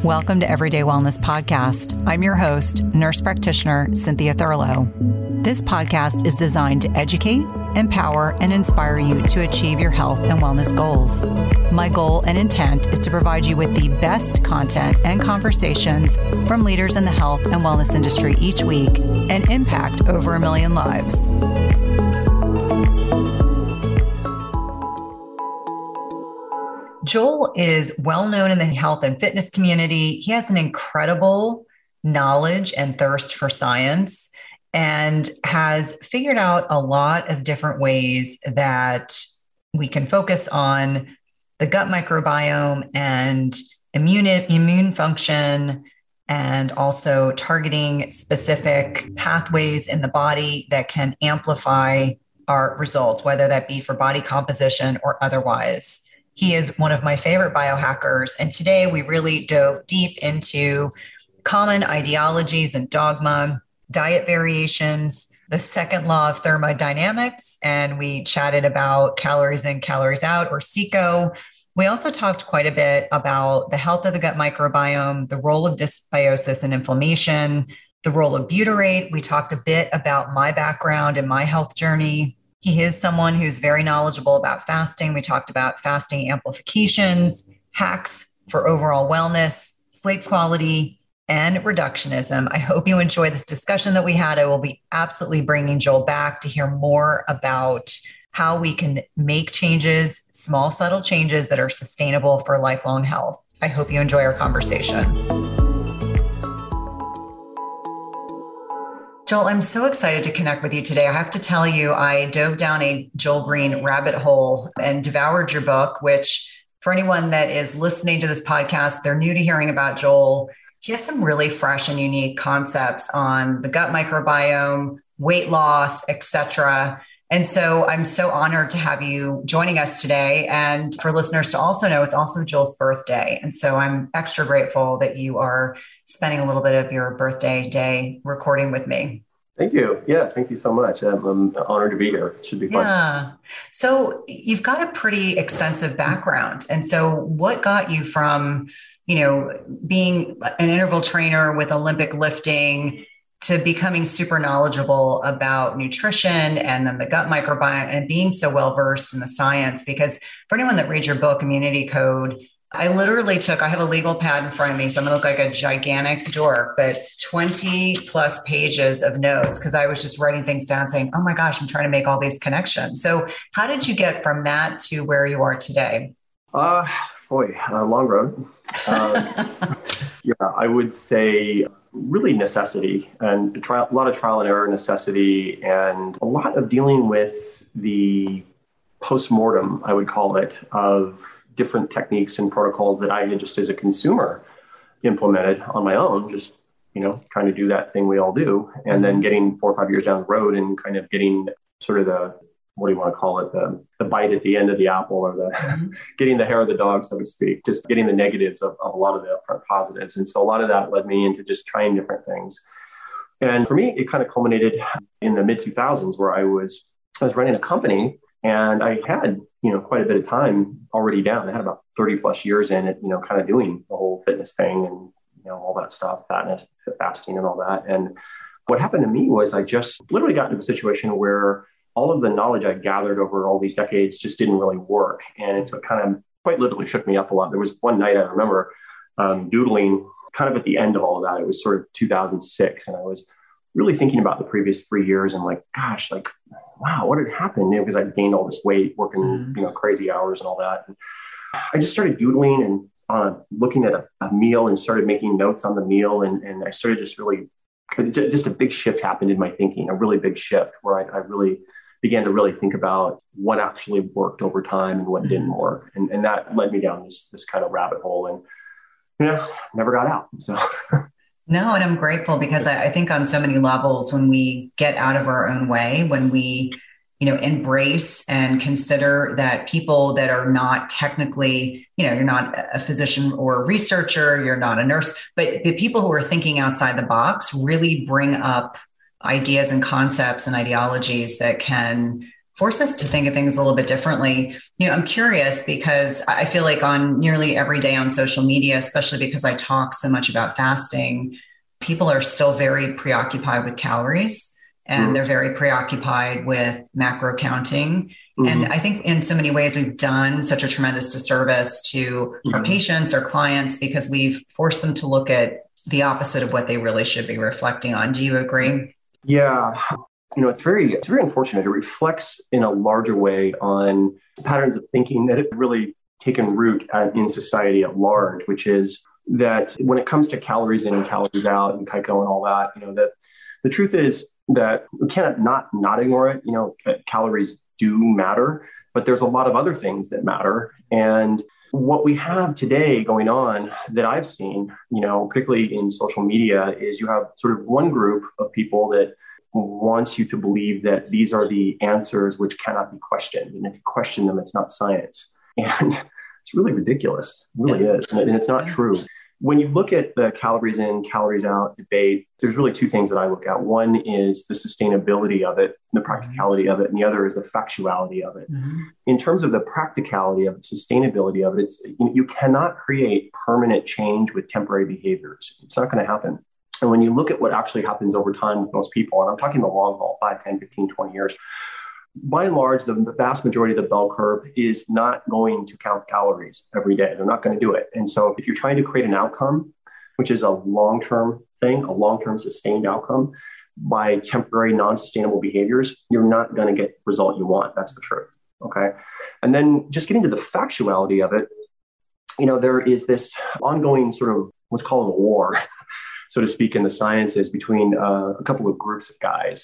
Welcome to Everyday Wellness Podcast. I'm your host, nurse practitioner Cynthia Thurlow. This podcast is designed to educate, empower, and inspire you to achieve your health and wellness goals. My goal and intent is to provide you with the best content and conversations from leaders in the health and wellness industry each week and impact over 1 million lives. Joel is well known in the health and fitness community. He has an incredible knowledge and thirst for science and has figured out a lot of different ways that we can focus on the gut microbiome and immune function, and also targeting specific pathways in the body that can amplify our results, whether that be for body composition or otherwise. He is one of my favorite biohackers. And today we really dove deep into common ideologies and dogma, diet variations, the second law of thermodynamics, and we chatted about calories in, calories out, or CICO. We also talked quite a bit about the health of the gut microbiome, the role of dysbiosis and inflammation, the role of butyrate. We talked a bit about my background and my health journey. He is someone who's very knowledgeable about fasting. We talked about fasting amplifications, hacks for overall wellness, sleep quality, and reductionism. I hope you enjoy this discussion that we had. I will be absolutely bringing Joel back to hear more about how we can make changes, small, subtle changes that are sustainable for lifelong health. I hope you enjoy our conversation. Joel, I'm so excited to connect with you today. I have to tell you, I dove down a Joel Green rabbit hole and devoured your book, which for anyone that is listening to this podcast, they're new to hearing about Joel. He has some really fresh and unique concepts on the gut microbiome, weight loss, etc. And so I'm so honored to have you joining us today. And for listeners to also know, it's also Joel's birthday. And so I'm extra grateful that you are spending a little bit of your birthday day recording with me. Thank you. Yeah, thank you so much. I'm honored to be here. It should be fun. Yeah. So you've got a pretty extensive background. And so what got you from, being an interval trainer with Olympic lifting to becoming super knowledgeable about nutrition and then the gut microbiome and being so well-versed in the science? Because for anyone that reads your book, Immunity Code, I literally I have a legal pad in front of me, so I'm going to look like a gigantic dork, but 20 plus pages of notes because I was just writing things down saying, oh my gosh, I'm trying to make all these connections. So how did you get from that to where you are today? Long road. Yeah, I would say really necessity and a lot of trial and error necessity and a lot of dealing with the postmortem, I would call it, of different techniques and protocols that I had just as a consumer implemented on my own, just, trying to do that thing we all do. And then getting 4 or 5 years down the road and kind of getting sort of the bite at the end of the apple, or getting the hair of the dog, so to speak, just getting the negatives of a lot of the upfront positives. And so a lot of that led me into just trying different things. And for me, it kind of culminated in the mid 2000s where I was running a company and I had, quite a bit of time already down. I had about 30 plus years in it, kind of doing the whole fitness thing and, all that stuff, fatness, fasting and all that. And what happened to me was I just literally got into a situation where all of the knowledge I gathered over all these decades just didn't really work. And so it kind of quite literally shook me up a lot. There was one night I remember doodling kind of at the end of all of that. It was sort of 2006. And I was really thinking about the previous 3 years and wow, what had happened? Because I gained all this weight working, crazy hours and all that. And I just started doodling and looking at a meal and started making notes on the meal. And I started just a big shift happened in my thinking, a really big shift where I really began to really think about what actually worked over time and what didn't work. And that led me down this kind of rabbit hole and, never got out. So. No, and I'm grateful because I think on so many levels, when we get out of our own way, when we, embrace and consider that people that are not technically, you're not a physician or a researcher, you're not a nurse, but the people who are thinking outside the box really bring up ideas and concepts and ideologies that can force us to think of things a little bit differently. I'm curious because I feel like on nearly every day on social media, especially because I talk so much about fasting, people are still very preoccupied with calories and they're very preoccupied with macro counting. And I think in so many ways, we've done such a tremendous disservice to our patients, our clients, because we've forced them to look at the opposite of what they really should be reflecting on. Do you agree? Yeah. It's very unfortunate. It reflects in a larger way on patterns of thinking that have really taken root in society at large, which is that when it comes to calories in and calories out and Keiko and all that, that the truth is that we cannot not ignore it. Calories do matter, but there's a lot of other things that matter. And what we have today going on that I've seen, particularly in social media, is you have sort of one group of people that wants you to believe that these are the answers which cannot be questioned. And if you question them, it's not science. And it's really ridiculous. It really is. And it's not true. When you look at the calories in, calories out debate, there's really two things that I look at. One is the sustainability of it, the practicality of it, and the other is the factuality of it. In terms of the practicality of it, sustainability of it, you cannot create permanent change with temporary behaviors. It's not going to happen. And when you look at what actually happens over time with most people, and I'm talking the long haul, 5, 10, 15, 20 years, by and large, the vast majority of the bell curve is not going to count calories every day. They're not going to do it. And so if you're trying to create an outcome, which is a long-term thing, a long-term sustained outcome by temporary non-sustainable behaviors, you're not going to get the result you want. That's the truth. Okay. And then just getting to the factuality of it, there is this ongoing sort of what's called a war, so to speak, in the sciences between a couple of groups of guys.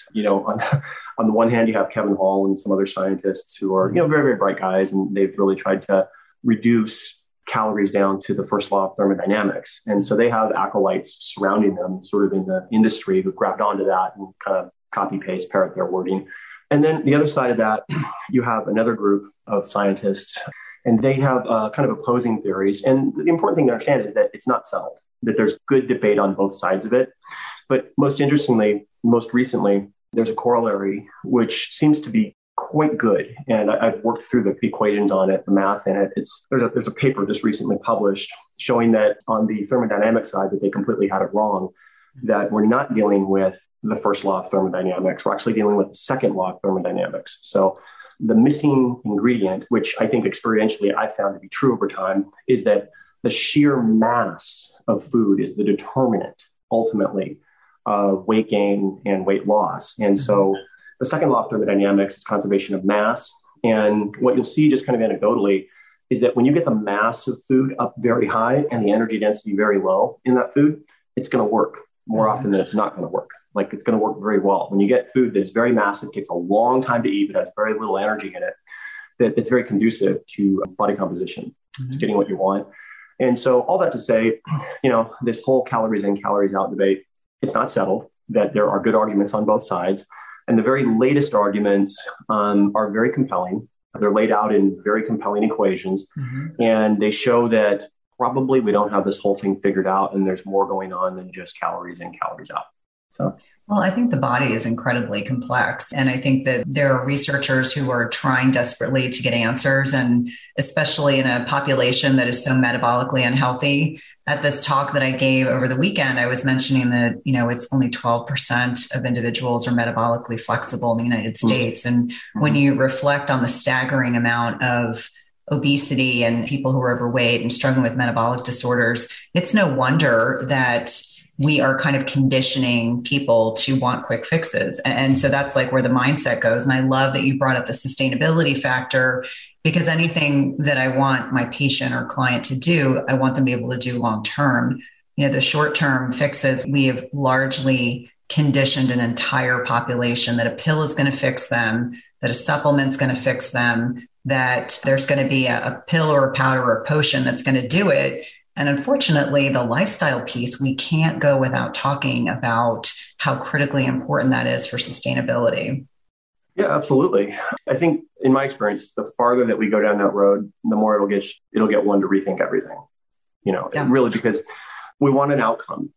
On the one hand, you have Kevin Hall and some other scientists who are, very, very bright guys, and they've really tried to reduce calories down to the first law of thermodynamics. And so they have acolytes surrounding them sort of in the industry who grabbed onto that and kind of copy paste, parrot their wording. And then the other side of that, you have another group of scientists, and they have kind of opposing theories. And the important thing to understand is that it's not settled, that there's good debate on both sides of it. But most interestingly, most recently, there's a corollary which seems to be quite good. And I've worked through the equations on it, the math in it. There's a paper just recently published showing that on the thermodynamic side that they completely had it wrong, that we're not dealing with the first law of thermodynamics. We're actually dealing with the second law of thermodynamics. So the missing ingredient, which I think experientially I've found to be true over time, is that the sheer mass of food is the determinant ultimately of weight gain and weight loss. And so the second law of thermodynamics is conservation of mass. And what you'll see just kind of anecdotally is that when you get the mass of food up very high and the energy density very low in that food, it's going to work more often than it's not going to work. Like it's going to work very well. When you get food that's very massive, takes a long time to eat, but has very little energy in it, that it's very conducive to body composition, to getting what you want. And so all that to say, this whole calories in, calories out debate, it's not settled, that there are good arguments on both sides. And the very latest arguments are very compelling. They're laid out in very compelling equations. And they show that probably we don't have this whole thing figured out and there's more going on than just calories in, calories out. Well, I think the body is incredibly complex. And I think that there are researchers who are trying desperately to get answers, and especially in a population that is so metabolically unhealthy. At this talk that I gave over the weekend, I was mentioning that, it's only 12% of individuals are metabolically flexible in the United States. And when you reflect on the staggering amount of obesity and people who are overweight and struggling with metabolic disorders, it's no wonder that we are kind of conditioning people to want quick fixes. And so that's like where the mindset goes. And I love that you brought up the sustainability factor, because anything that I want my patient or client to do, I want them to be able to do long-term. The short-term fixes, we have largely conditioned an entire population that a pill is going to fix them, that a supplement's going to fix them, that there's going to be a pill or a powder or a potion that's going to do it. And unfortunately, the lifestyle piece, we can't go without talking about how critically important that is for sustainability. Yeah, absolutely. I think in my experience, the farther that we go down that road, the more it'll get one to rethink everything, really, because we want an outcome.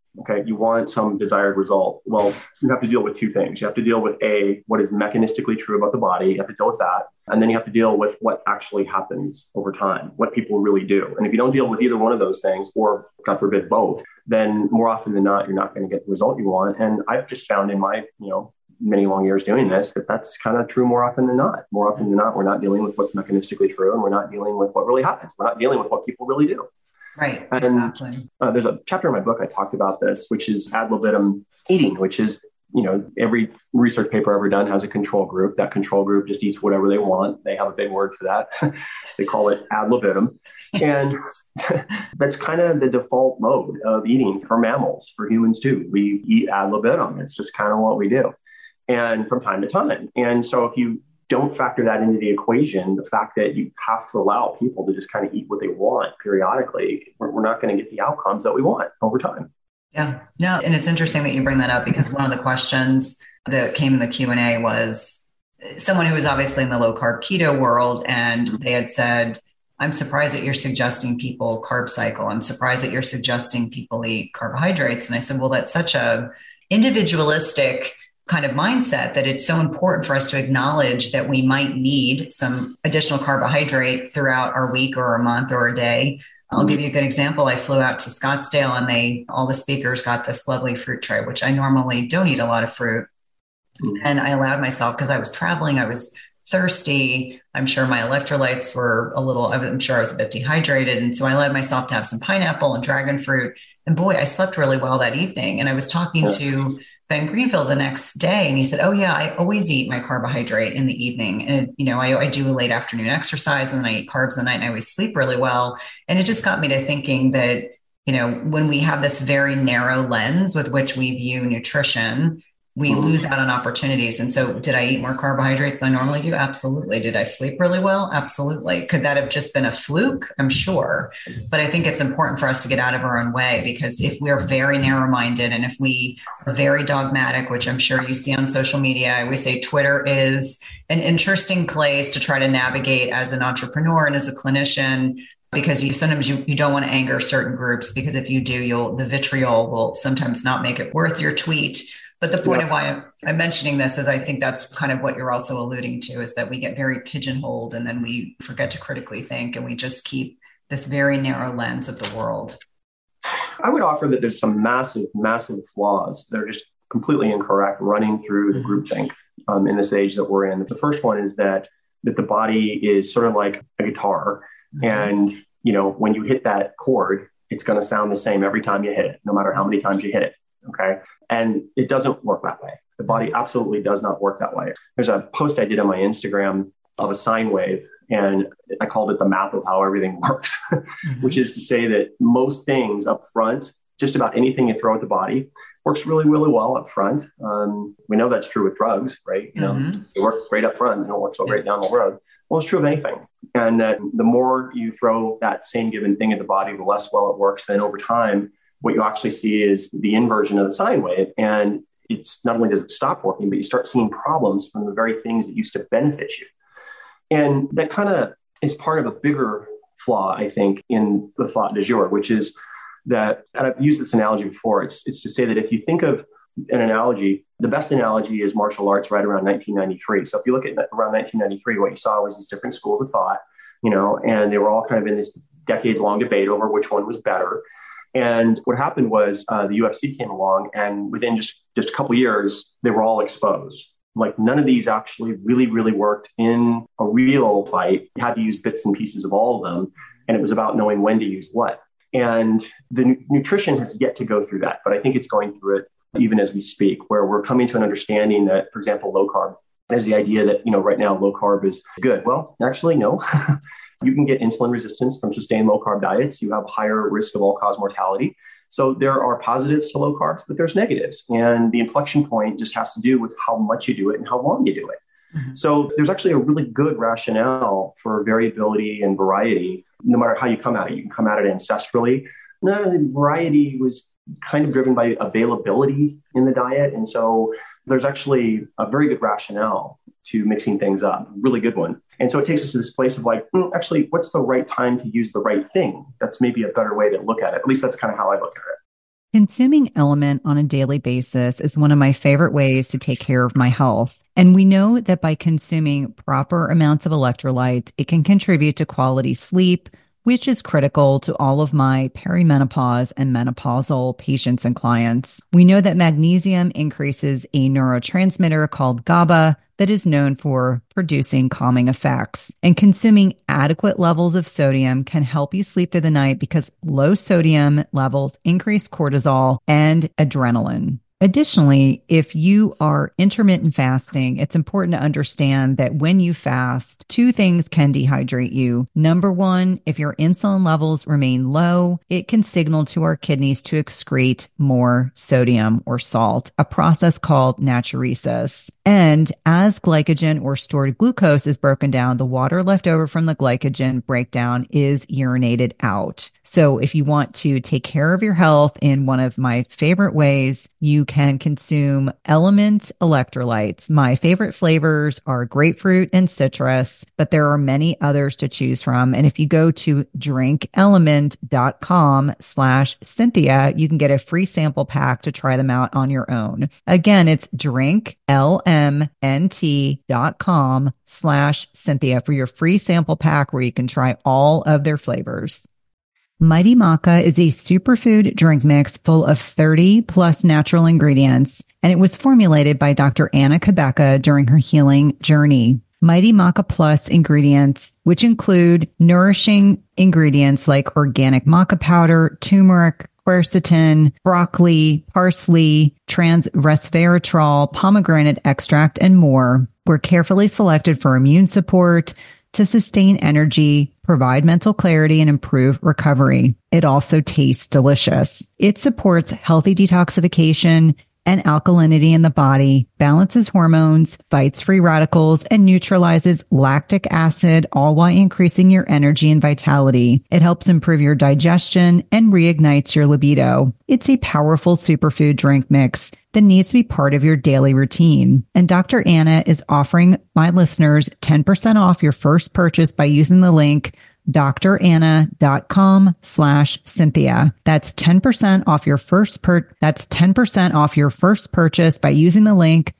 Okay, you want some desired result. Well, you have to deal with two things. You have to deal with what is mechanistically true about the body. You have to deal with that. And then you have to deal with what actually happens over time, what people really do. And if you don't deal with either one of those things, or God forbid both, then more often than not, you're not going to get the result you want. And I've just found in my, many long years doing this, that's kind of true more often than not. More often than not, we're not dealing with what's mechanistically true, and we're not dealing with what really happens. We're not dealing with what people really do. Right, and, exactly. There's a chapter in my book I talked about this, which is ad libitum eating, which is, every research paper ever done has a control group. That control group just eats whatever they want. They have a big word for that. They call it ad libitum. And that's kind of the default mode of eating for mammals, for humans too. We eat ad libitum. It's just kind of what we do. And from time to time. And so if you don't factor that into the equation, the fact that you have to allow people to just kind of eat what they want periodically, we're not going to get the outcomes that we want over time. Yeah. No, and it's interesting that you bring that up, because one of the questions that came in the Q&A was someone who was obviously in the low carb keto world, and they had said, I'm surprised that you're suggesting people carb cycle. I'm surprised that you're suggesting people eat carbohydrates. And I said, well, that's such a individualistic kind of mindset that it's so important for us to acknowledge that we might need some additional carbohydrate throughout our week or a month or a day. I'll give you a good example. I flew out to Scottsdale, and all the speakers got this lovely fruit tray, which I normally don't eat a lot of fruit. And I allowed myself, because I was traveling, I was thirsty. I'm sure my electrolytes were I'm sure I was a bit dehydrated. And so I allowed myself to have some pineapple and dragon fruit. And boy, I slept really well that evening. And I was talking to Ben Greenfield the next day, and he said, oh yeah, I always eat my carbohydrate in the evening. And, I do a late afternoon exercise, and then I eat carbs at night, and I always sleep really well. And it just got me to thinking that, when we have this very narrow lens with which we view nutrition, we lose out on opportunities. And so did I eat more carbohydrates than I normally do? Absolutely. Did I sleep really well? Absolutely. Could that have just been a fluke? I'm sure. But I think it's important for us to get out of our own way, because if we're very narrow-minded, and if we are very dogmatic, which I'm sure you see on social media, I always say Twitter is an interesting place to try to navigate as an entrepreneur and as a clinician, because sometimes you don't want to anger certain groups, because if you do, the vitriol will sometimes not make it worth your tweet. But the point of why I'm mentioning this is I think that's kind of what you're also alluding to, is that we get very pigeonholed, and then we forget to critically think, and we just keep this very narrow lens of the world. I would offer that there's some massive, massive flaws that are just completely incorrect running through the groupthink in this age that we're in. The first one is that the body is sort of like a guitar. And, when you hit that chord, it's going to sound the same every time you hit it, no matter how many times you hit it. Okay. And it doesn't work that way. The body absolutely does not work that way. There's a post I did on my Instagram of a sine wave, and I called it the map of how everything works, which is to say that most things up front, just about anything you throw at the body, works really, really well up front. We know that's true with drugs, right? They work great up front and don't work so great down the road. Well, it's true of anything. And that the more you throw that same given thing at the body, the less well it works. Then over time, what you actually see is the inversion of the sine wave. And it's not only does it stop working, but you start seeing problems from the very things that used to benefit you. And that kind of is part of a bigger flaw, I think, in the thought du jour, which is that, and I've used this analogy before, it's to say that if you think of an analogy, the best analogy is martial arts right around 1993. So if you look at around 1993, what you saw was these different schools of thought, and they were all kind of in this decades-long debate over which one was better. And what happened was the UFC came along, and within just a couple of years, they were all exposed. Like none of these actually really, really worked in a real fight. You had to use bits and pieces of all of them. And it was about knowing when to use what. And the nutrition has yet to go through that, but I think it's going through it even as we speak, where we're coming to an understanding that, for example, low carb, there's the idea that, right now low carb is good. Well, actually, no. You can get insulin resistance from sustained low carb diets. You have higher risk of all-cause mortality. So there are positives to low carbs, but there's negatives. And the inflection point just has to do with how much you do it and how long you do it. So there's actually a really good rationale for variability and variety, no matter how you come at it. You can come at it ancestrally. No, the variety was kind of driven by availability in the diet. And so there's actually a very good rationale to mixing things up, really good one. And so it takes us to this place of like, actually, what's the right time to use the right thing? That's maybe a better way to look at it. At least that's kind of how I look at it. Consuming Element on a daily basis is one of my favorite ways to take care of my health. And we know that by consuming proper amounts of electrolytes, it can contribute to quality sleep, which is critical to all of my perimenopause and menopausal patients and clients. We know that magnesium increases a neurotransmitter called GABA that is known for producing calming effects. And consuming adequate levels of sodium can help you sleep through the night because low sodium levels increase cortisol and adrenaline. Additionally, if you are intermittent fasting, it's important to understand that when you fast, two things can dehydrate you. Number one, if your insulin levels remain low, it can signal to our kidneys to excrete more sodium or salt, a process called natriuresis. And as glycogen or stored glucose is broken down, the water left over from the glycogen breakdown is urinated out. So if you want to take care of your health in one of my favorite ways, you can consume Element electrolytes. My favorite flavors are grapefruit and citrus, but there are many others to choose from. And if you go to drinkelement.com/Cynthia, you can get a free sample pack to try them out on your own. Again, it's drinklmnt.com/Cynthia for your free sample pack where you can try all of their flavors. Mighty Maca is a superfood drink mix full of 30 plus natural ingredients, and it was formulated by Dr. Anna Cabeca during her healing journey. Mighty Maca Plus ingredients, which include nourishing ingredients like organic maca powder, turmeric, quercetin, broccoli, parsley, trans resveratrol, pomegranate extract, and more, were carefully selected for immune support, to sustain energy, provide mental clarity, and improve recovery. It also tastes delicious. It supports healthy detoxification and alkalinity in the body, balances hormones, fights free radicals, and neutralizes lactic acid, all while increasing your energy and vitality. It helps improve your digestion and reignites your libido. It's a powerful superfood drink mix that needs to be part of your daily routine. And Dr. Anna is offering my listeners 10% off your first purchase by using the link dranna.com/Cynthia. That's 10% off your first purchase by using the link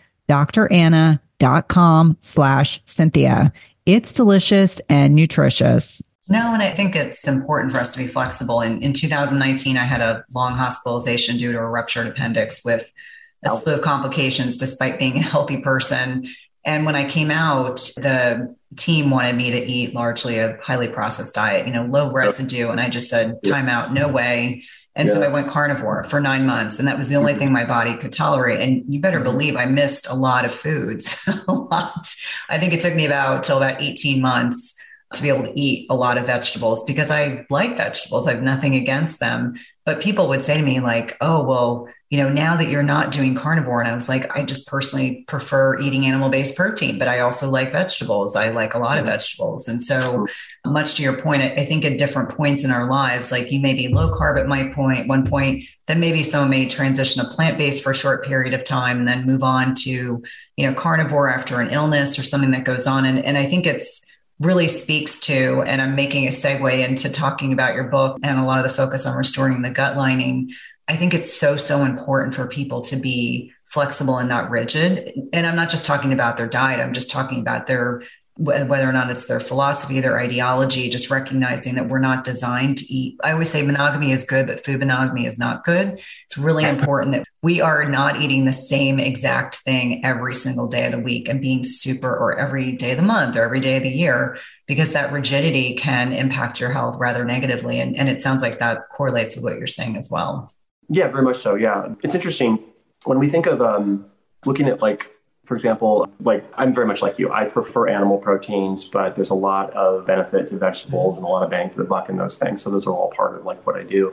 dranna.com/Cynthia. It's delicious and nutritious. No, and I think it's important for us to be flexible. In 2019, I had a long hospitalization due to a ruptured appendix with a slew of complications despite being a healthy person. And when I came out, the team wanted me to eat largely a highly processed diet, low residue. And I just said, time out, no way. And so I went carnivore for 9 months, and that was the only thing my body could tolerate. And you better believe I missed a lot of foods, a lot. I think it took me till about 18 months to be able to eat a lot of vegetables because I like vegetables. I have nothing against them. But people would say to me like, oh, well, now that you're not doing carnivore. And I was like, I just personally prefer eating animal-based protein, but I also like vegetables. I like a lot of vegetables. And so much to your point, I think at different points in our lives, like you may be low carb at one point, then maybe someone may transition to plant-based for a short period of time and then move on to, carnivore after an illness or something that goes on. And I think it's really speaks to, and I'm making a segue into talking about your book and a lot of the focus on restoring the gut lining. I think it's so important for people to be flexible and not rigid. And I'm not just talking about their diet. I'm just talking about whether or not it's their philosophy, their ideology, just recognizing that we're not designed to eat. I always say monogamy is good, but food monogamy is not good. It's really important that we are not eating the same exact thing every single day of the week and being or every day of the month or every day of the year, because that rigidity can impact your health rather negatively. And it sounds like that correlates with what you're saying as well. Yeah, very much so. Yeah. It's interesting when we think of looking at for example, I'm very much like you. I prefer animal proteins, but there's a lot of benefit to vegetables and a lot of bang for the buck in those things. So those are all part of what I do.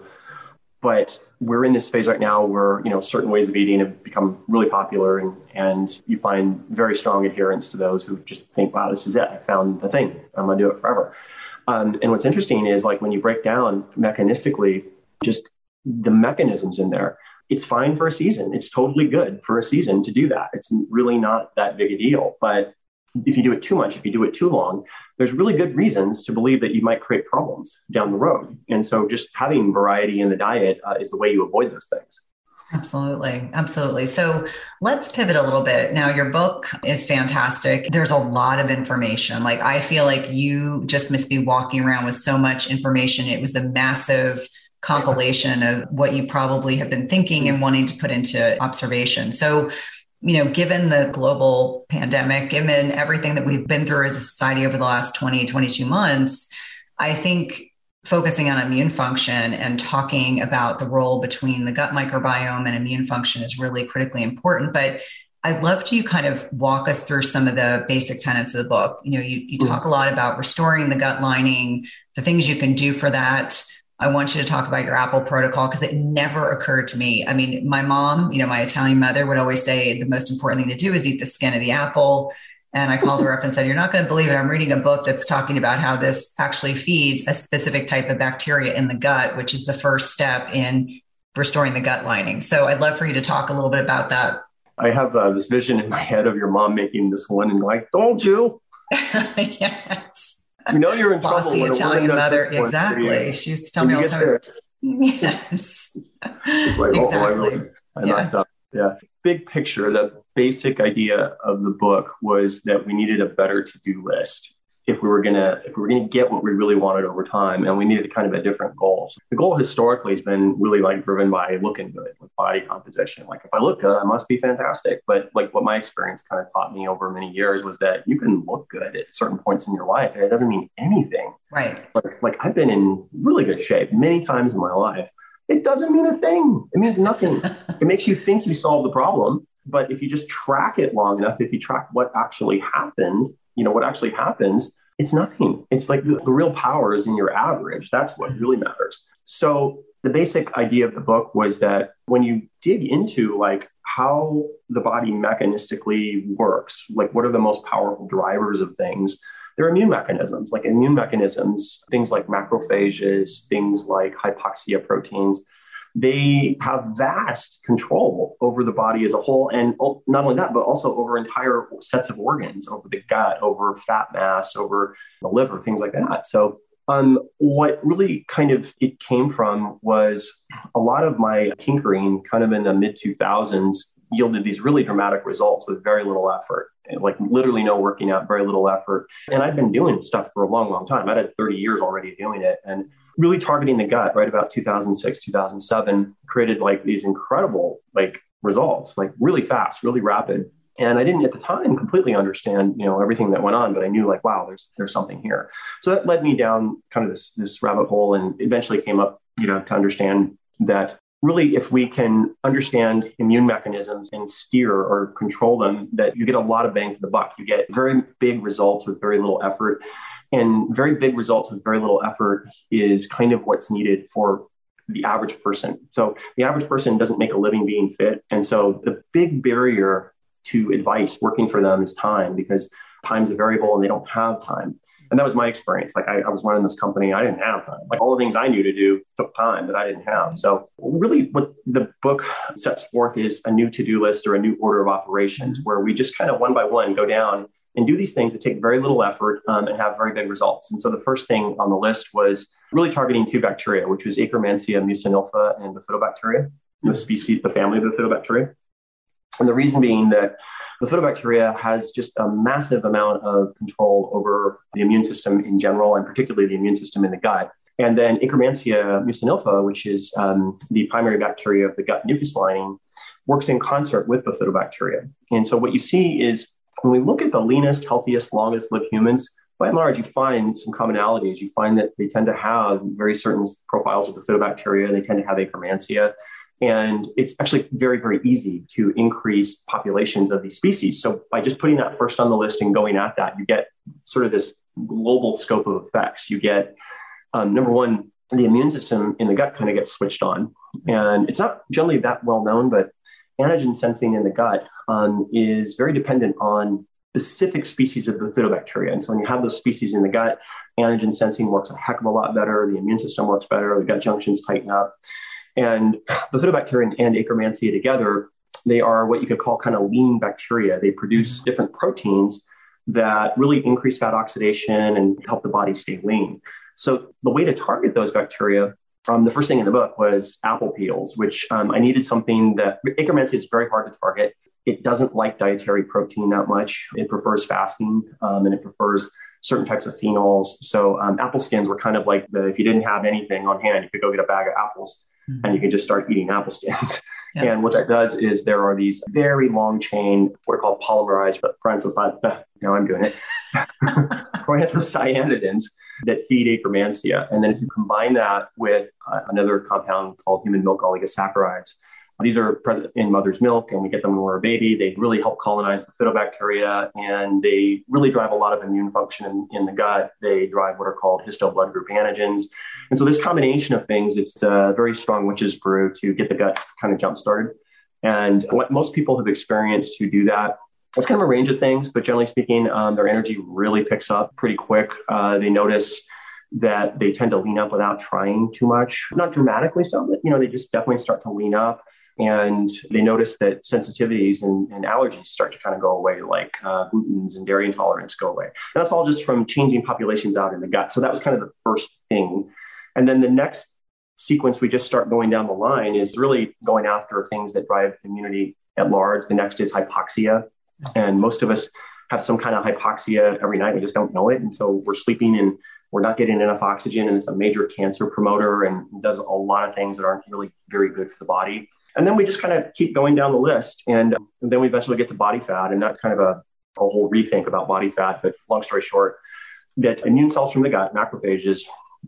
But we're in this phase right now where, certain ways of eating have become really popular and you find very strong adherence to those who just think, wow, this is it. I found the thing. I'm going to do it forever. And what's interesting is when you break down mechanistically, just the mechanisms in there, it's fine for a season. It's totally good for a season to do that. It's really not that big a deal. But if you do it too much, if you do it too long, there's really good reasons to believe that you might create problems down the road. And so just having variety in the diet is the way you avoid those things. Absolutely. Absolutely. So let's pivot a little bit. Now, your book is fantastic. There's a lot of information. Like, I feel like you just must be walking around with so much information. It was a massive compilation of what you probably have been thinking and wanting to put into observation. So, given the global pandemic, given everything that we've been through as a society over the last 20, 22 months, I think focusing on immune function and talking about the role between the gut microbiome and immune function is really critically important. But I'd love to you kind of walk us through some of the basic tenets of the book. You talk a lot about restoring the gut lining, the things you can do for that. I want you to talk about your apple protocol because it never occurred to me. I mean, my mom, my Italian mother would always say the most important thing to do is eat the skin of the apple. And I called her up and said, you're not going to believe it. I'm reading a book that's talking about how this actually feeds a specific type of bacteria in the gut, which is the first step in restoring the gut lining. So I'd love for you to talk a little bit about that. I have this vision in my head of your mom making this one and like, told you. Yes. You're in trouble. Bossy Italian mother. Exactly. She used to tell me all the time. Yes. It's like, exactly. I messed up. Yeah. Big picture, the basic idea of the book was that we needed a better to-do list if we were gonna get what we really wanted over time, and we needed kind of a different goal. So the goal historically has been really driven by looking good with body composition. Like, if I look good, I must be fantastic. But what my experience kind of taught me over many years was that you can look good at certain points in your life, and it doesn't mean anything. Right. Like I've been in really good shape many times in my life. It doesn't mean a thing. It means nothing. It makes you think you solved the problem. But if you just track it long enough, if you track what actually happened, what actually happens, it's nothing. It's like the real power is in your average. That's what really matters. So the basic idea of the book was that when you dig into how the body mechanistically works, what are the most powerful drivers of things, there are immune mechanisms, things like macrophages, things like hypoxia proteins. They have vast control over the body as a whole. And not only that, but also over entire sets of organs, over the gut, over fat mass, over the liver, things like that. So what really it came from was a lot of my tinkering kind of in the mid 2000s yielded these really dramatic results with very little effort, literally no working out, very little effort. And I've been doing stuff for a long, long time. I had 30 years already doing it, and really targeting the gut right about 2006, 2007 created these incredible results, really fast, really rapid. And I didn't at the time completely understand, everything that went on, but I knew wow, there's something here. So that led me down kind of this rabbit hole, and eventually came up, to understand that really, if we can understand immune mechanisms and steer or control them, that you get a lot of bang for the buck. You get very big results with very little effort. And very big results with very little effort is kind of what's needed for the average person. So the average person doesn't make a living being fit. And so the big barrier to advice working for them is time, because time's a variable and they don't have time. And that was my experience. I was running this company, I didn't have time. All the things I knew to do took time that I didn't have. So really what the book sets forth is a new to-do list or a new order of operations, where we just kind of one by one go down and do these things that take very little effort and have very big results. And so the first thing on the list was really targeting two bacteria, which was Akkermansia mucinilpha and Bifidobacteria, the family of Bifidobacteria. And the reason being that Bifidobacteria has just a massive amount of control over the immune system in general, and particularly the immune system in the gut. And then Akkermansia mucinilpha, which is the primary bacteria of the gut mucus lining, works in concert with Bifidobacteria. And so what you see is when we look at the leanest, healthiest, longest lived humans, by and large, you find some commonalities. You find that they tend to have very certain profiles of Bifidobacteria. They tend to have Akkermansia. And it's actually very, very easy to increase populations of these species. So by just putting that first on the list and going at that, you get sort of this global scope of effects. You get, number one, the immune system in the gut kind of gets switched on. And it's not generally that well known, but antigen sensing in the gut is very dependent on specific species of Bifidobacteria. And so when you have those species in the gut, antigen sensing works a heck of a lot better. The immune system works better. The gut junctions tighten up. And Bifidobacteria and Akkermansia together, they are what you could call kind of lean bacteria. They produce different proteins that really increase fat oxidation and help the body stay lean. So the way to target those bacteria, the first thing in the book was apple peels, which I needed something that Akkermansia is very hard to target. It doesn't like dietary protein that much. It prefers fasting and it prefers certain types of phenols. So apple skins were kind of like if you didn't have anything on hand, you could go get a bag of apples and you can just start eating apple skins. Yeah. And what that does is there are these very long chain, what are called polymerized, but now I'm doing it, proanthocyanidins that feed Akkermansia. And then if you combine that with another compound called human milk oligosaccharides, these are present in mother's milk, and we get them when we're a baby. They really help colonize bifidobacteria, and they really drive a lot of immune function in the gut. They drive what are called histo blood group antigens. And so this combination of things, it's a very strong witch's brew to get the gut kind of jump started. And what most people have experienced who do that, it's kind of a range of things, but generally speaking, their energy really picks up pretty quick. They notice that they tend to lean up without trying too much, not dramatically so, but they just definitely start to lean up. And they notice that sensitivities and allergies start to kind of go away, like glutens and dairy intolerance go away. And that's all just from changing populations out in the gut. So that was kind of the first thing. And then the next sequence we just start going down the line is really going after things that drive immunity at large. The next is hypoxia. And most of us have some kind of hypoxia every night. We just don't know it. And so we're sleeping and we're not getting enough oxygen, and it's a major cancer promoter and does a lot of things that aren't really very good for the body. And then we just kind of keep going down the list. And then we eventually get to body fat. And that's kind of a whole rethink about body fat. But long story short, that immune cells from the gut, macrophages,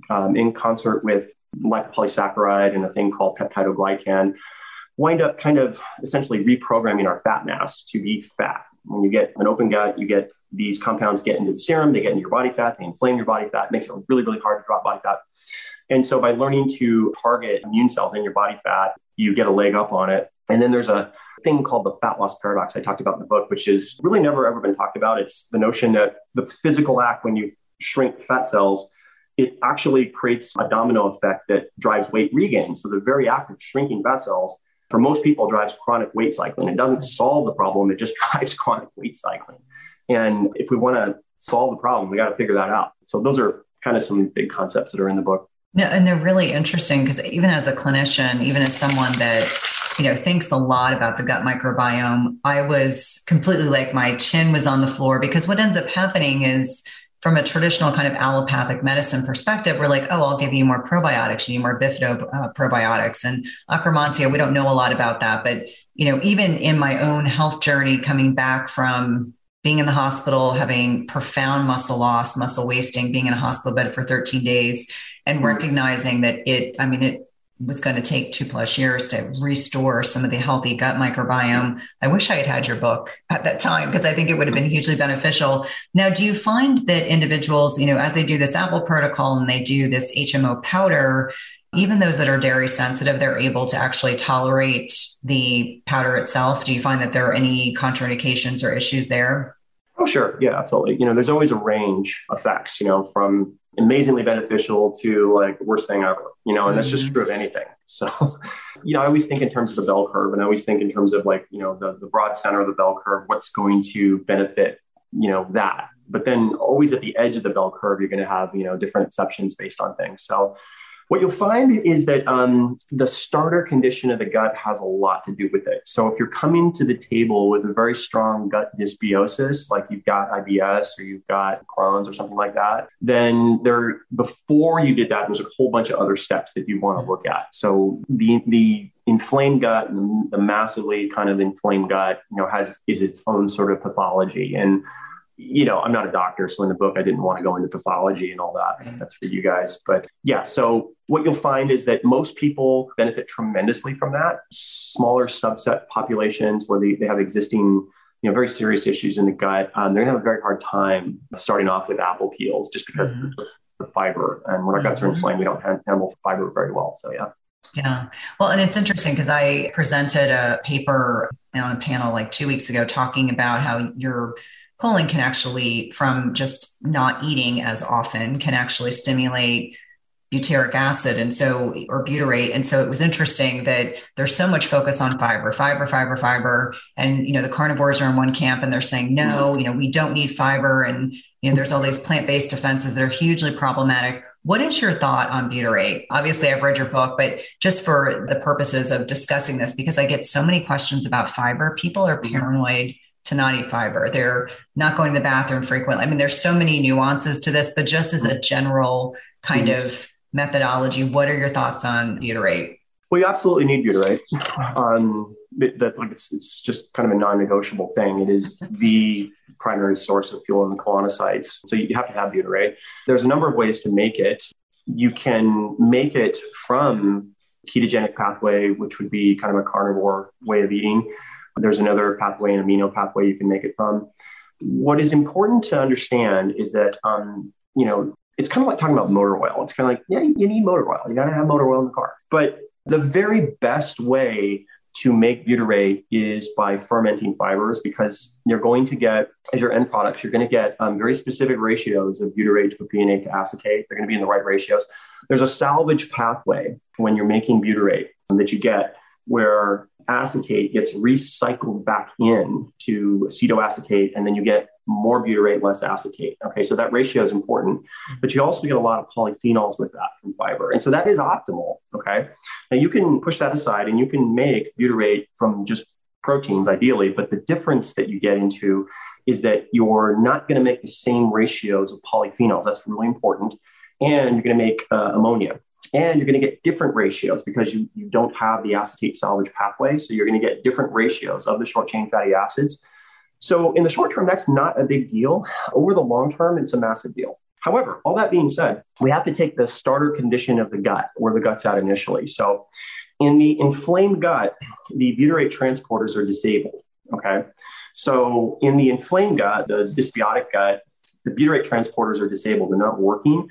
in concert with lipopolysaccharide and a thing called peptidoglycan, wind up kind of essentially reprogramming our fat mass to be fat. When you get an open gut, you get these compounds get into the serum, they get into your body fat, they inflame your body fat, it makes it really, really hard to drop body fat. And so by learning to target immune cells in your body fat, you get a leg up on it. And then there's a thing called the fat loss paradox I talked about in the book, which is really never ever been talked about. It's the notion that the physical act when you shrink fat cells, it actually creates a domino effect that drives weight regain. So the very act of shrinking fat cells, for most people, drives chronic weight cycling. It doesn't solve the problem, it just drives chronic weight cycling. And if we want to solve the problem, we got to figure that out. So those are kind of some big concepts that are in the book. No, and they're really interesting because even as a clinician, even as someone that, thinks a lot about the gut microbiome, I was completely like my chin was on the floor, because what ends up happening is from a traditional kind of allopathic medicine perspective, we're like, oh, I'll give you more probiotics, you need more bifido probiotics. And Akkermansia, we don't know a lot about that. But, even in my own health journey, coming back from being in the hospital, having profound muscle loss, muscle wasting, being in a hospital bed for 13 days, and recognizing that it was going to take 2+ years to restore some of the healthy gut microbiome. I wish I had had your book at that time, because I think it would have been hugely beneficial. Now, do you find that individuals, as they do this Apple protocol and they do this HMO powder, even those that are dairy sensitive, they're able to actually tolerate the powder itself? Do you find that there are any contraindications or issues there? Oh, sure. Yeah, absolutely. There's always a range of effects, from amazingly beneficial to like worst thing ever, and that's just true of anything. So, I always think in terms of the bell curve, and I always think in terms of like, the broad center of the bell curve, what's going to benefit, that. But then always at the edge of the bell curve, you're going to have, different exceptions based on things. So what you'll find is that the starter condition of the gut has a lot to do with it. So if you're coming to the table with a very strong gut dysbiosis, like you've got IBS or you've got Crohn's or something like that, then before you did that, there's a whole bunch of other steps that you want to look at. So the inflamed gut and the massively kind of inflamed gut, is its own sort of pathology. And I'm not a doctor, so in the book, I didn't want to go into pathology and all that. That's for you guys. But yeah, so what you'll find is that most people benefit tremendously from that. Smaller subset populations where they have existing, very serious issues in the gut, they're going to have a very hard time starting off with apple peels just because of the fiber. And when our guts are inflamed, we don't handle fiber very well. So yeah. Yeah. Well, and it's interesting because I presented a paper on a panel like 2 weeks ago talking about how your colon can actually, from just not eating as often, can actually stimulate butyric acid. And so, or butyrate. And so it was interesting that there's so much focus on fiber. And, the carnivores are in one camp and they're saying, no, we don't need fiber. And, there's all these plant-based defenses that are hugely problematic. What is your thought on butyrate? Obviously, I've read your book, but just for the purposes of discussing this, because I get so many questions about fiber, people are paranoid to not eat fiber. They're not going to the bathroom frequently. I mean, there's so many nuances to this, but just as a general kind of methodology, what are your thoughts on butyrate? Well, you absolutely need butyrate. It's just kind of a non-negotiable thing. It is the primary source of fuel in the colonocytes. So you have to have butyrate. There's a number of ways to make it. You can make it from ketogenic pathway, which would be kind of a carnivore way of eating. There's another pathway, an amino pathway you can make it from. What is important to understand is that, it's kind of like talking about motor oil. It's kind of like, yeah, you need motor oil. You got to have motor oil in the car. But the very best way to make butyrate is by fermenting fibers, because you're going to get, as your end products, you're going to get very specific ratios of butyrate to propionate to acetate. They're going to be in the right ratios. There's a salvage pathway when you're making butyrate that you get where acetate gets recycled back in to acetoacetate, and then you get more butyrate, less acetate. Okay, so that ratio is important, but you also get a lot of polyphenols with that from fiber. And so that is optimal, okay? Now you can push that aside and you can make butyrate from just proteins ideally, but the difference that you get into is that you're not gonna make the same ratios of polyphenols. That's really important. And you're gonna make ammonia. And you're going to get different ratios because you don't have the acetate salvage pathway. So you're going to get different ratios of the short chain fatty acids. So in the short term, that's not a big deal. Over the long term, it's a massive deal. However, all that being said, we have to take the starter condition of the gut, where the gut's at initially. So in the inflamed gut, the butyrate transporters are disabled. Okay. So in the inflamed gut, the dysbiotic gut, the butyrate transporters are disabled. They're not working.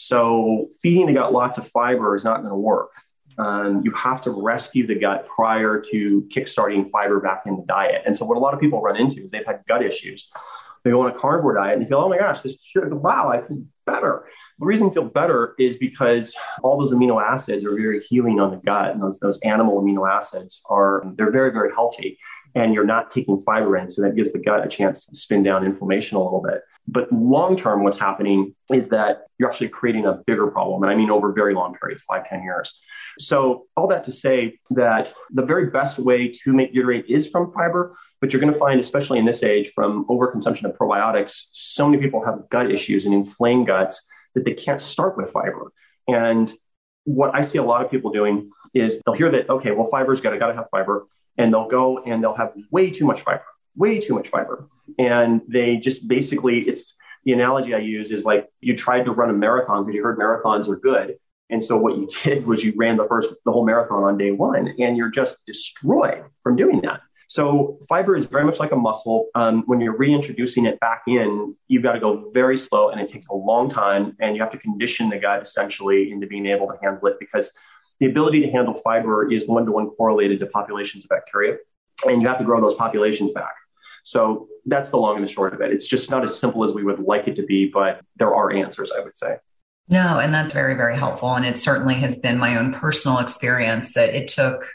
So feeding the gut lots of fiber is not going to work. You have to rescue the gut prior to kickstarting fiber back in the diet. And so what a lot of people run into is they've had gut issues. They go on a carnivore diet and they feel, oh my gosh, wow, I feel better. The reason you feel better is because all those amino acids are very healing on the gut. And those animal amino acids they're very, very healthy. And you're not taking fiber in. So that gives the gut a chance to spin down inflammation a little bit. But long-term, what's happening is that you're actually creating a bigger problem. And I mean, over very long periods, 5-10 years. So all that to say that the very best way to make butyrate is from fiber, but you're going to find, especially in this age, from overconsumption of probiotics, so many people have gut issues and inflamed guts that they can't start with fiber. And what I see a lot of people doing is they'll hear that, okay, well, fiber's good, I got to have fiber. And they'll go and they'll have way too much fiber. And they just basically, it's the analogy I use is like you tried to run a marathon because you heard marathons are good. And so what you did was you ran the whole marathon on day one, and you're just destroyed from doing that. So fiber is very much like a muscle. When you're reintroducing it back in, you've got to go very slow, and it takes a long time, and you have to condition the gut essentially into being able to handle it, because the ability to handle fiber is one-to-one correlated to populations of bacteria, and you have to grow those populations back. So that's the long and the short of it. It's just not as simple as we would like it to be, but there are answers, I would say. No, and that's very, very helpful. And it certainly has been my own personal experience that it took,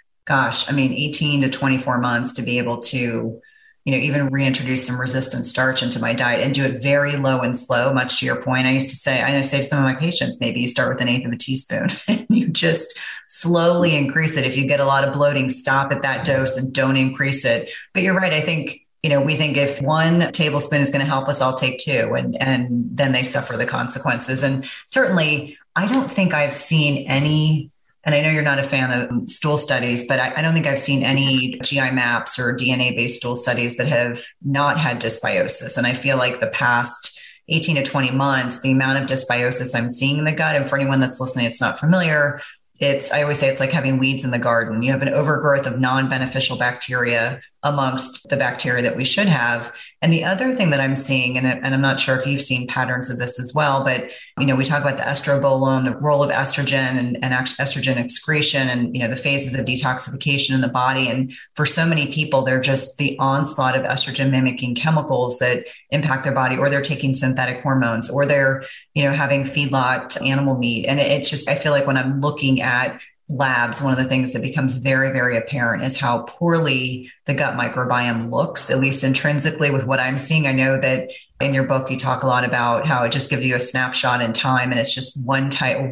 18 to 24 months to be able to, even reintroduce some resistant starch into my diet and do it very low and slow, much to your point. I say to some of my patients, maybe you start with 1/8 of a teaspoon and you just slowly increase it. If you get a lot of bloating, stop at that dose and don't increase it. But you're right. I think, we think if 1 tablespoon is going to help us, I'll take 2, and then they suffer the consequences. And certainly I don't think I've seen any, and I know you're not a fan of stool studies, but I don't think I've seen any GI maps or DNA-based stool studies that have not had dysbiosis. And I feel like the past 18 to 20 months, the amount of dysbiosis I'm seeing in the gut, and for anyone that's listening, it's not familiar, I always say it's like having weeds in the garden. You have an overgrowth of non-beneficial bacteria amongst the bacteria that we should have. And the other thing that I'm seeing, and I'm not sure if you've seen patterns of this as well, but, we talk about the estrobolome, the role of estrogen and estrogen excretion and, the phases of detoxification in the body. And for so many people, they're just the onslaught of estrogen mimicking chemicals that impact their body, or they're taking synthetic hormones, or they're, having feedlot animal meat. And it's just, I feel like when I'm looking at labs, one of the things that becomes very, very apparent is how poorly the gut microbiome looks, at least intrinsically with what I'm seeing. I know that in your book, you talk a lot about how it just gives you a snapshot in time, and it's just one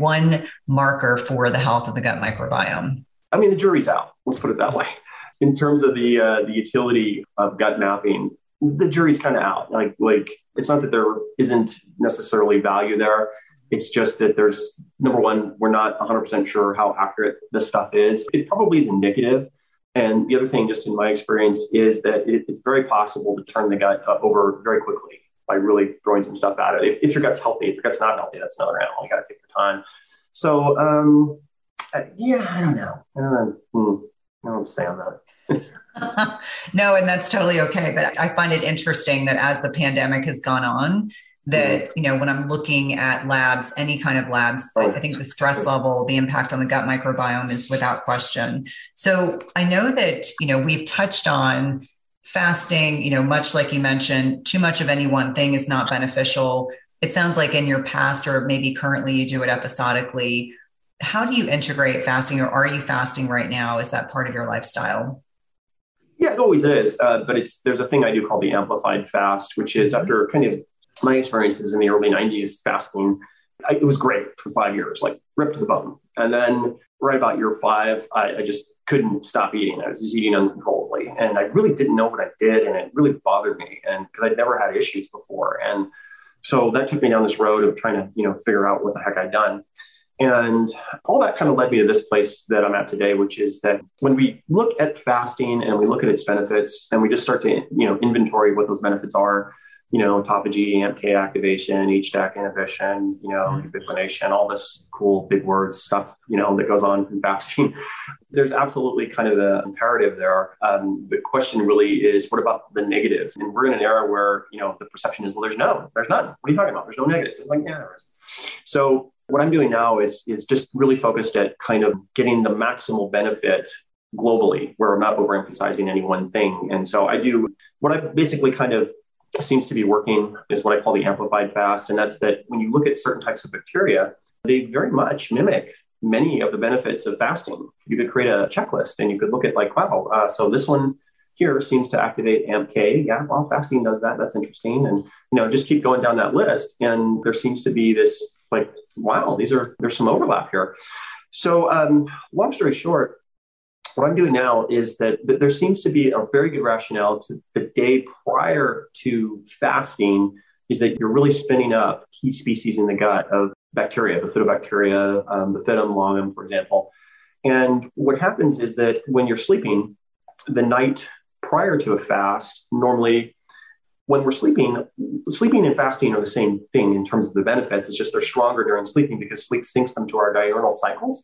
marker for the health of the gut microbiome. I mean, the jury's out. Let's put it that way. In terms of the utility of gut mapping, the jury's kind of out. Like it's not that there isn't necessarily value there. It's just that there's, number one, we're not 100% sure how accurate this stuff is. It probably is indicative. And the other thing, just in my experience, is that it's very possible to turn the gut over very quickly by really throwing some stuff at it. If your gut's healthy, if your gut's not healthy, that's another animal. You got to take your time. So, I don't know. I don't know what to say on that. No, and that's totally okay. But I find it interesting that as the pandemic has gone on, that, when I'm looking at labs, any kind of labs, I think the stress level, the impact on the gut microbiome is without question. So I know that, we've touched on fasting, much like you mentioned, too much of any one thing is not beneficial. It sounds like in your past, or maybe currently you do it episodically. How do you integrate fasting, or are you fasting right now? Is that part of your lifestyle? Yeah, it always is. But there's a thing I do called the amplified fast, which is after kind of my experiences in the early 90s fasting, it was great for 5 years, like ripped to the bone. And then right about year 5, I just couldn't stop eating. I was just eating uncontrollably. And I really didn't know what I did. And it really bothered me. And because I'd never had issues before. And so that took me down this road of trying to, figure out what the heck I'd done. And all that kind of led me to this place that I'm at today, which is that when we look at fasting and we look at its benefits and we just start to, inventory what those benefits are, autophagy, AMPK activation, HDAC inhibition, ubiquitination, all this cool big words stuff, that goes on in fasting. There's absolutely kind of the imperative there. The question really is, what about the negatives? And we're in an era where, the perception is, well, there's none. What are you talking about? There's no negative. It's like, yeah, there is. So what I'm doing now is just really focused at kind of getting the maximal benefit globally, where I'm not overemphasizing any one thing. And so I do what I basically kind of seems to be working is what I call the amplified fast. And that's that when you look at certain types of bacteria, they very much mimic many of the benefits of fasting. You could create a checklist and you could look at like, wow, so this one here seems to activate AMPK. Yeah, well, fasting does that. That's interesting. And, just keep going down that list. And there seems to be this like, wow, there's some overlap here. So long story short, what I'm doing now is that there seems to be a very good rationale to the day prior to fasting is that you're really spinning up key species in the gut of bacteria, bifidobacteria, bifidum longum, for example. And what happens is that when you're sleeping the night prior to a fast, normally when we're sleeping and fasting are the same thing in terms of the benefits. It's just they're stronger during sleeping because sleep syncs them to our diurnal cycles.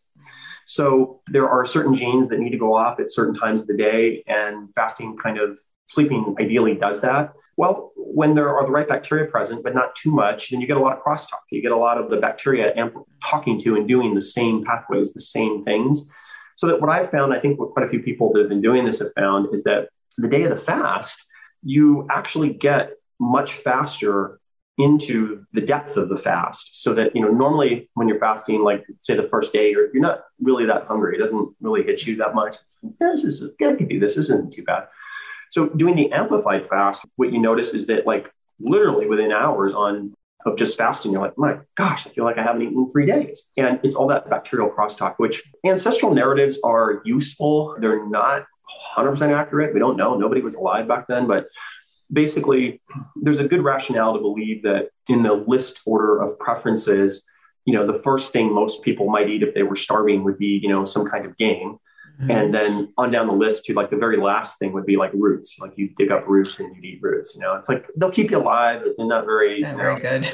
So there are certain genes that need to go off at certain times of the day, and fasting kind of sleeping ideally does that. Well, when there are the right bacteria present, but not too much, then you get a lot of crosstalk. You get a lot of the bacteria talking to and doing the same pathways, the same things. So that what I've found, I think what quite a few people that have been doing this have found is that the day of the fast, you actually get much faster into the depth of the fast, so that, normally when you're fasting, like say the first day, you're not really that hungry. It doesn't really hit you that much. It's like, I can do this. This isn't too bad. So doing the amplified fast, what you notice is that like literally within hours of just fasting, you're like, my gosh, I feel like I haven't eaten in 3 days. And it's all that bacterial crosstalk, which ancestral narratives are useful. They're not 100% accurate. We don't know. Nobody was alive back then, but basically, there's a good rationale to believe that in the list order of preferences, the first thing most people might eat if they were starving would be, some kind of game. Mm-hmm. And then on down the list to like the very last thing would be like roots. Like you dig up roots and you eat roots. It's like they'll keep you alive, but they're not very good.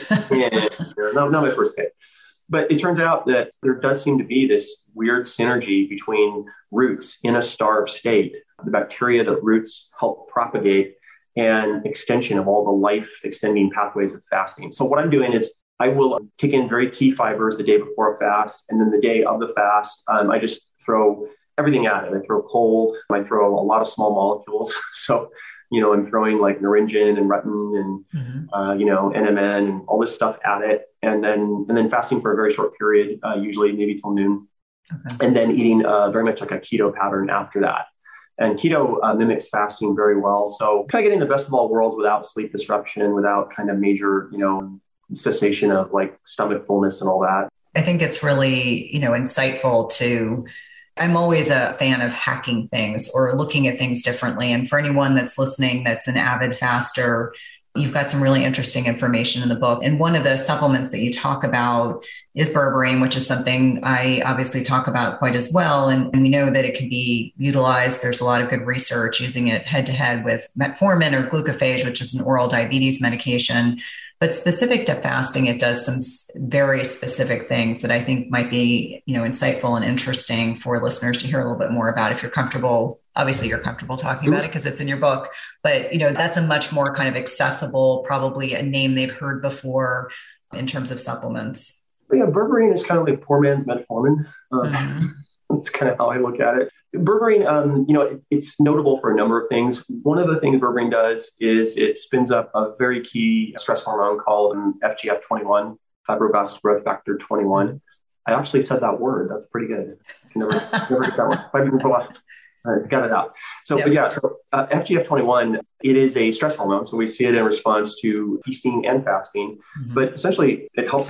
Not my first pick. But it turns out that there does seem to be this weird synergy between roots in a starved state the bacteria that roots help propagate and extension of all the life extending pathways of fasting. So what I'm doing is I will take in very key fibers the day before a fast. And then the day of the fast, I just throw everything at it. I throw cold, I throw a lot of small molecules. So, I'm throwing like naringin and retin and, NMN and all this stuff at it. And then fasting for a very short period, usually maybe till noon. Okay. And then eating very much like a keto pattern after that. And keto mimics fasting very well. So kind of getting the best of all worlds without sleep disruption, without kind of major, cessation of like stomach fullness and all that. I think it's really, insightful I'm always a fan of hacking things or looking at things differently. And for anyone that's listening, that's an avid faster, you've got some really interesting information in the book. And one of the supplements that you talk about is berberine, which is something I obviously talk about quite as well. And we know that it can be utilized. There's a lot of good research using it head to head with metformin or glucophage, which is an oral diabetes medication. But specific to fasting, it does some very specific things that I think might be, insightful and interesting for listeners to hear a little bit more about if you're comfortable. Obviously, you're comfortable talking about it because it's in your book. But, that's a much more kind of accessible, probably a name they've heard before in terms of supplements. But yeah, berberine is kind of like poor man's metformin. That's kind of how I look at it. Berberine, it's notable for a number of things. One of the things berberine does is it spins up a very key stress hormone called FGF21, fibroblast growth factor 21. I actually said that word. That's pretty good. I can never get that one. I got it out. So, FGF21, it is a stress hormone. So we see it in response to feasting and fasting. Mm-hmm. But essentially, it helps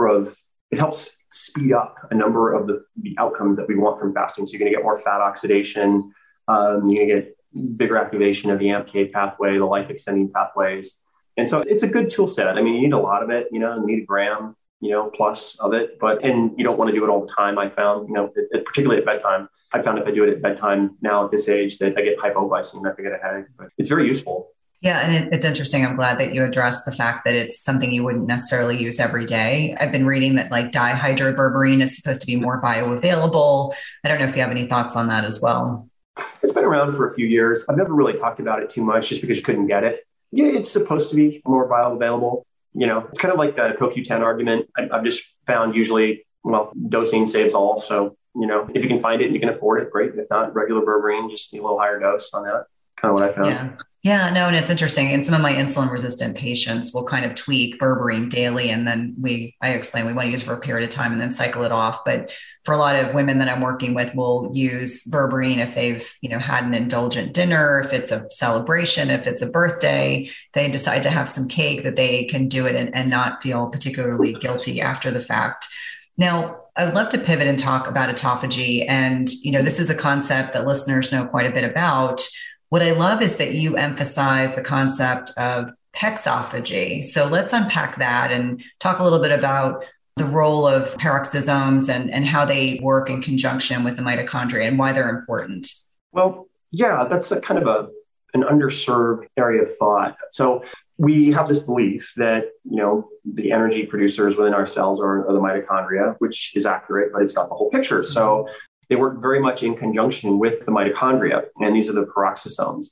speed up a number of the outcomes that we want from fasting. So you're going to get more fat oxidation. You're going to get bigger activation of the AMPK pathway, the life extending pathways. And so it's a good tool set. I mean, you need a lot of it, you need a gram, plus of it, and you don't want to do it all the time. I found, particularly at bedtime, I found if I do it at bedtime now at this age that I get hypoglycemia, I get a headache, but it's very useful. Yeah. And it's interesting. I'm glad that you addressed the fact that it's something you wouldn't necessarily use every day. I've been reading that like dihydroberberine is supposed to be more bioavailable. I don't know if you have any thoughts on that as well. It's been around for a few years. I've never really talked about it too much just because you couldn't get it. Yeah, it's supposed to be more bioavailable. It's kind of like the CoQ10 argument. I've just found usually, dosing saves all. So, if you can find it and you can afford it, great. If not, regular berberine, just need a little higher dose on that. Kind of what I found. Yeah, no, and it's interesting. And some of my insulin resistant patients will kind of tweak berberine daily. And then I explain we want to use it for a period of time and then cycle it off. But for a lot of women that I'm working with, we'll use berberine if they've, had an indulgent dinner, if it's a celebration, if it's a birthday, they decide to have some cake, that they can do it and not feel particularly guilty after the fact. Now, I would love to pivot and talk about autophagy. And, this is a concept that listeners know quite a bit about. What I love is that you emphasize the concept of pexophagy. So let's unpack that and talk a little bit about the role of peroxisomes and how they work in conjunction with the mitochondria and why they're important. Well, yeah, that's a kind of an underserved area of thought. So we have this belief that, the energy producers within our cells are the mitochondria, which is accurate, but it's not the whole picture. So they work very much in conjunction with the mitochondria, and these are the peroxisomes.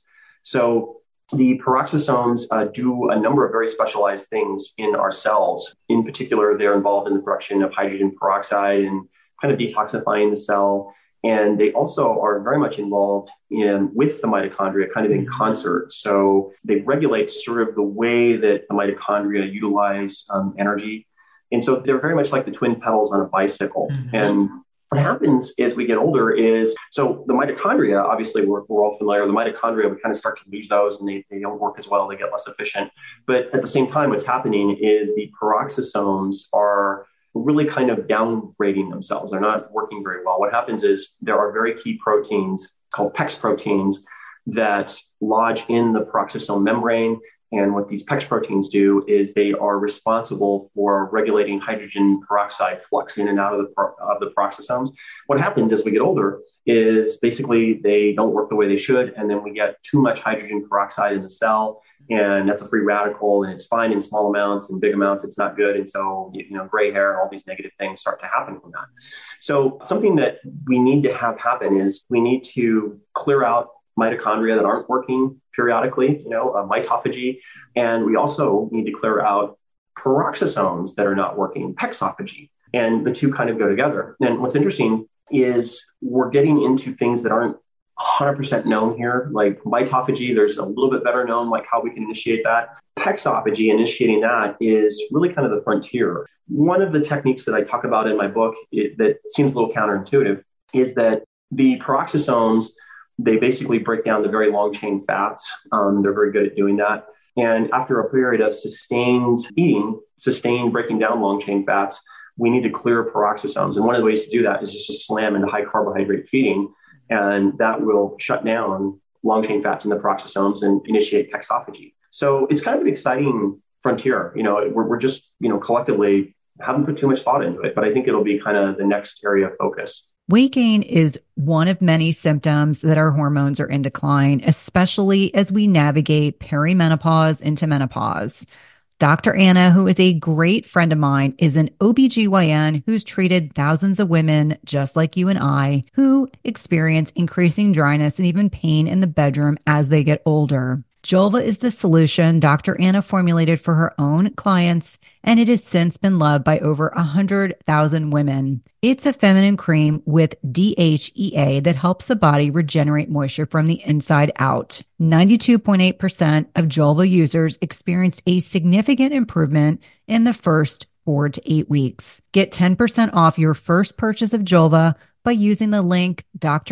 So the peroxisomes do a number of very specialized things in our cells. In particular, they're involved in the production of hydrogen peroxide and kind of detoxifying the cell. And they also are very much involved with the mitochondria, kind of in concert. So they regulate sort of the way that the mitochondria utilize energy. And so they're very much like the twin pedals on a bicycle. Mm-hmm. And what happens as we get older is, so the mitochondria, obviously we're all familiar, the mitochondria, we kind of start to lose those and they don't work as well, they get less efficient. But at the same time, what's happening is the peroxisomes are really kind of downgrading themselves. They're not working very well. What happens is there are very key proteins called PEX proteins that lodge in the peroxisome membrane. And what these PEX proteins do is they are responsible for regulating hydrogen peroxide flux in and out of the peroxisomes. What happens as we get older is basically they don't work the way they should. And then we get too much hydrogen peroxide in the cell. And that's a free radical, and it's fine in small amounts, and big amounts, it's not good. And so, gray hair and all these negative things start to happen from that. So something that we need to have happen is we need to clear out mitochondria that aren't working periodically, mitophagy. And we also need to clear out peroxisomes that are not working, pexophagy. And the two kind of go together. And what's interesting is we're getting into things that aren't 100% known here, like mitophagy. There's a little bit better known, like how we can initiate that. Pexophagy, initiating that is really kind of the frontier. One of the techniques that I talk about in my book that seems a little counterintuitive is that the peroxisomes, they basically break down the very long chain fats. They're very good at doing that. And after a period of sustained eating, sustained breaking down long chain fats, we need to clear peroxisomes. And one of the ways to do that is just to slam into high carbohydrate feeding. And that will shut down long chain fats in the peroxisomes and initiate pexophagy. So it's kind of an exciting frontier. We're just, collectively haven't put too much thought into it, but I think it'll be kind of the next area of focus. Weight gain is one of many symptoms that our hormones are in decline, especially as we navigate perimenopause into menopause. Dr. Anna, who is a great friend of mine, is an OBGYN who's treated thousands of women just like you and I who experience increasing dryness and even pain in the bedroom as they get older. Julva is the solution Dr. Anna formulated for her own clients, and it has since been loved by over 100,000 women. It's a feminine cream with DHEA that helps the body regenerate moisture from the inside out. 92.8% of Julva users experienced a significant improvement in the first 4 to 8 weeks. Get 10% off your first purchase of Julva by using the link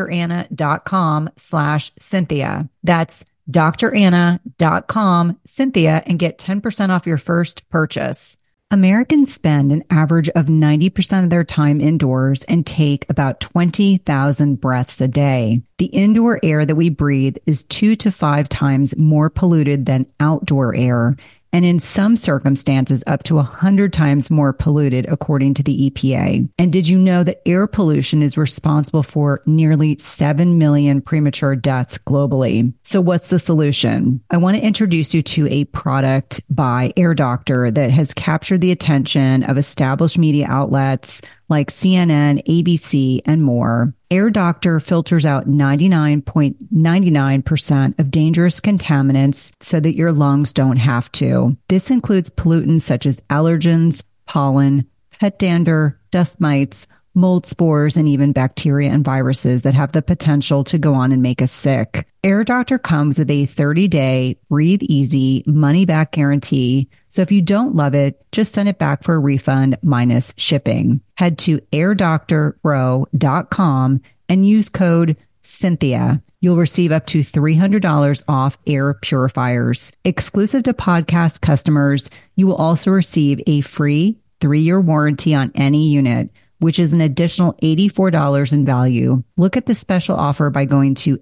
dranna.com/Cynthia. That's dranna.com/Cynthia and get 10% off your first purchase. Americans spend an average of 90% of their time indoors and take about 20,000 breaths a day. The indoor air that we breathe is 2 to 5 times more polluted than outdoor air, and in some circumstances up to 100 times more polluted, according to the EPA. And did you know that air pollution is responsible for nearly 7 million premature deaths globally? So what's the solution? I want to introduce you to a product by Air Doctor that has captured the attention of established media outlets like CNN, ABC, and more. Air Doctor filters out 99.99% of dangerous contaminants so that your lungs don't have to. This includes pollutants such as allergens, pollen, pet dander, dust mites, mold spores, and even bacteria and viruses that have the potential to go on and make us sick. Air Doctor comes with a 30-day, breathe-easy, money-back guarantee. So if you don't love it, just send it back for a refund minus shipping. Head to airdoctorpro.com and use code Cynthia. You'll receive up to $300 off air purifiers. Exclusive to podcast customers, you will also receive a free 3-year warranty on any unit, which is an additional $84 in value. Look at the special offer by going to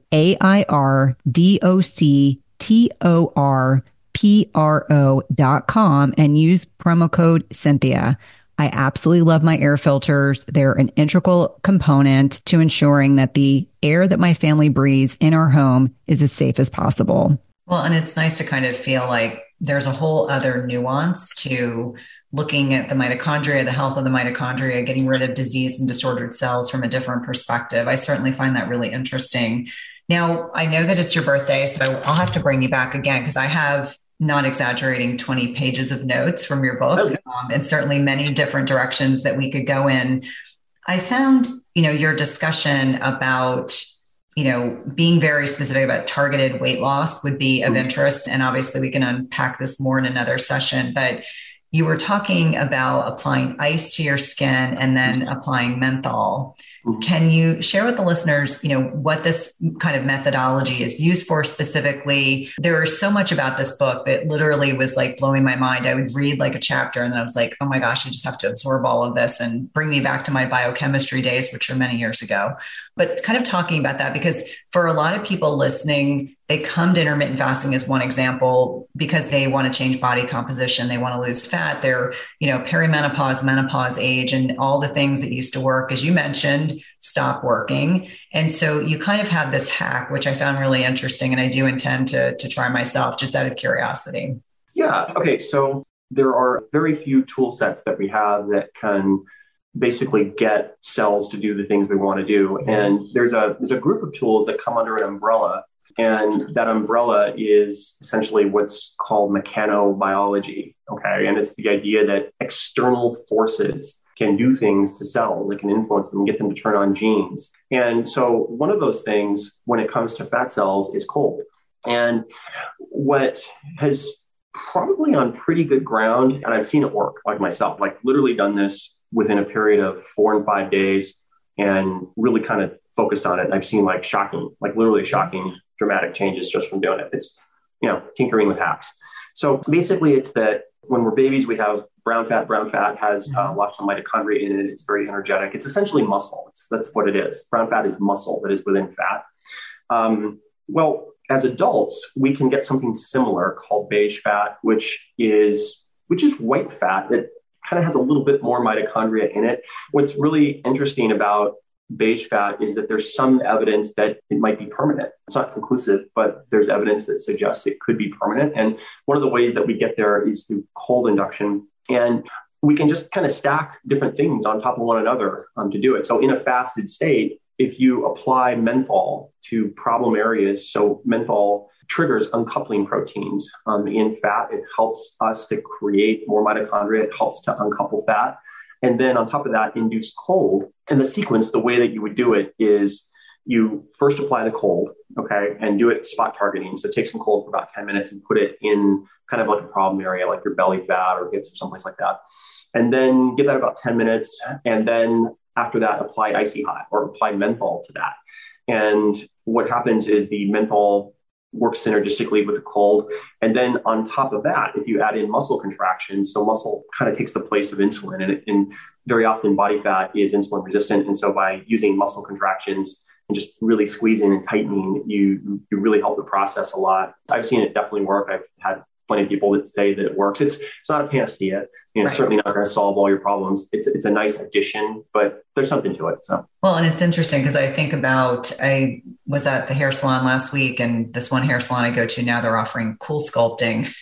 airdoctorpro.com and use promo code Cynthia. I absolutely love my air filters. They're an integral component to ensuring that the air that my family breathes in our home is as safe as possible. Well, and it's nice to kind of feel like there's a whole other nuance to looking at the mitochondria, the health of the mitochondria, getting rid of disease and disordered cells from a different perspective. I certainly find that really interesting. Now, I know that it's your birthday, so I'll have to bring you back again because I have, not exaggerating, 20 pages of notes from your book, and certainly many different directions that we could go in. I found, your discussion about, being very specific about targeted weight loss would be of interest. And obviously we can unpack this more in another session, but you were talking about applying ice to your skin and then applying menthol. Can you share with the listeners, what this kind of methodology is used for specifically? There is so much about this book that literally was like blowing my mind. I would read like a chapter and then I was like, oh my gosh, I just have to absorb all of this and bring me back to my biochemistry days, which are many years ago. But kind of talking about that, because for a lot of people listening, they come to intermittent fasting as one example because they want to change body composition. They want to lose fat. They're, perimenopause, menopause age, and all the things that used to work, as you mentioned, stop working. And so you kind of have this hack, which I found really interesting. And I do intend to try myself just out of curiosity. Yeah. Okay. So there are very few tool sets that we have that can basically get cells to do the things we want to do. And there's a group of tools that come under an umbrella And that umbrella is essentially what's called mechanobiology. Okay. And it's the idea that external forces can do things to cells. It can influence them, get them to turn on genes. And so one of those things when it comes to fat cells is cold. And what has probably on pretty good ground, and I've seen it work like myself, like literally done this within a period of 4 and 5 days and really kind of focused on it. And I've seen like literally shocking dramatic changes just from doing it. It's, tinkering with hacks. So basically it's that when we're babies, we have brown fat. Brown fat has lots of mitochondria in it. It's very energetic. It's essentially muscle. That's what it is. Brown fat is muscle that is within fat. Well, as adults, we can get something similar called beige fat, which is white fat that kind of has a little bit more mitochondria in it. What's really interesting about beige fat is that there's some evidence that it might be permanent. It's not conclusive, but there's evidence that suggests it could be permanent. And one of the ways that we get there is through cold induction. And we can just kind of stack different things on top of one another to do it. So in a fasted state, if you apply menthol to problem areas, so menthol triggers uncoupling proteins in fat. It helps us to create more mitochondria. It helps to uncouple fat. And then on top of that, induce cold. And the sequence, the way that you would do it is you first apply the cold, okay, and do it spot targeting. So take some cold for about 10 minutes and put it in kind of like a problem area, like your belly fat or hips or someplace like that. And then give that about 10 minutes. And then after that, apply icy hot or apply menthol to that. And what happens is the menthol works synergistically with the cold. And then on top of that, if you add in muscle contractions, so muscle kind of takes the place of insulin, and very often body fat is insulin resistant. And so by using muscle contractions and just really squeezing and tightening, you really help the process a lot. I've seen it definitely work. I've had plenty of people that say that it works. It's not a panacea. It's certainly not going to solve all your problems. It's a nice addition, but there's something to it. So, well, and it's interesting because I think about, I was at the hair salon last week, and this one hair salon I go to now, they're offering cool sculpting.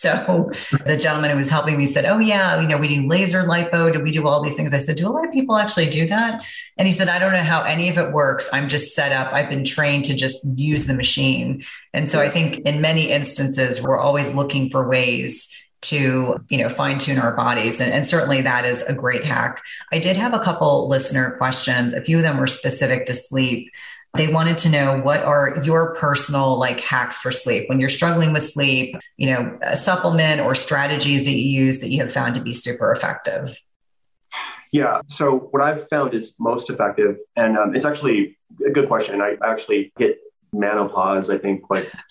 So the gentleman who was helping me said, "Oh yeah, we do laser lipo. Do we do all these things?" I said, "Do a lot of people actually do that?" And he said, "I don't know how any of it works. I'm just set up. I've been trained to just use the machine." And so I think in many instances, we're always looking for ways to, fine tune our bodies. And certainly that is a great hack. I did have a couple listener questions. A few of them were specific to sleep. They wanted to know, what are your personal hacks for sleep when you're struggling with sleep, a supplement or strategies that you use that you have found to be super effective? Yeah. So what I've found is most effective, and it's actually a good question. I actually hit menopause, I think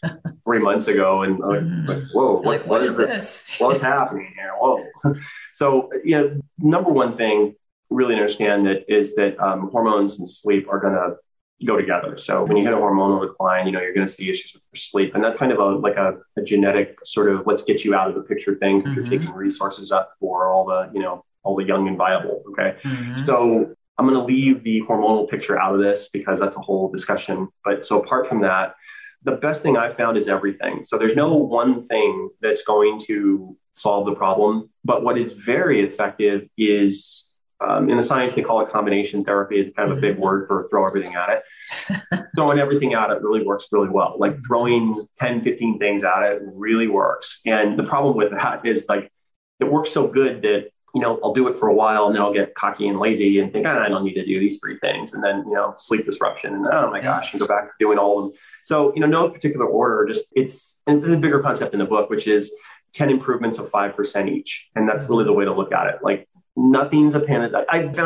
3 months ago, and whoa, what is this? What's happening here? Whoa. So, number one thing really understand that is that hormones and sleep are going to go together. So when you hit a hormonal decline, you're going to see issues with your sleep. And that's kind of a genetic sort of let's get you out of the picture thing, because you're taking resources up for all the young and viable. Okay. So I'm going to leave the hormonal picture out of this because that's a whole discussion. But so apart from that, the best thing I've found is everything. So there's no one thing that's going to solve the problem. But what is very effective is, in the science, they call it combination therapy. It's kind of a big word for throw everything at it. Throwing everything at it really works really well. Like throwing 10, 15 things at it really works. And the problem with that is it works so good that I'll do it for a while and then I'll get cocky and lazy and think, I don't need to do these 3 things. And then, sleep disruption and oh my gosh, and go back to doing all of them. So, no particular order, and there's a bigger concept in the book, which is 10 improvements of 5% each. And that's really the way to look at it. Nothing's a panacea.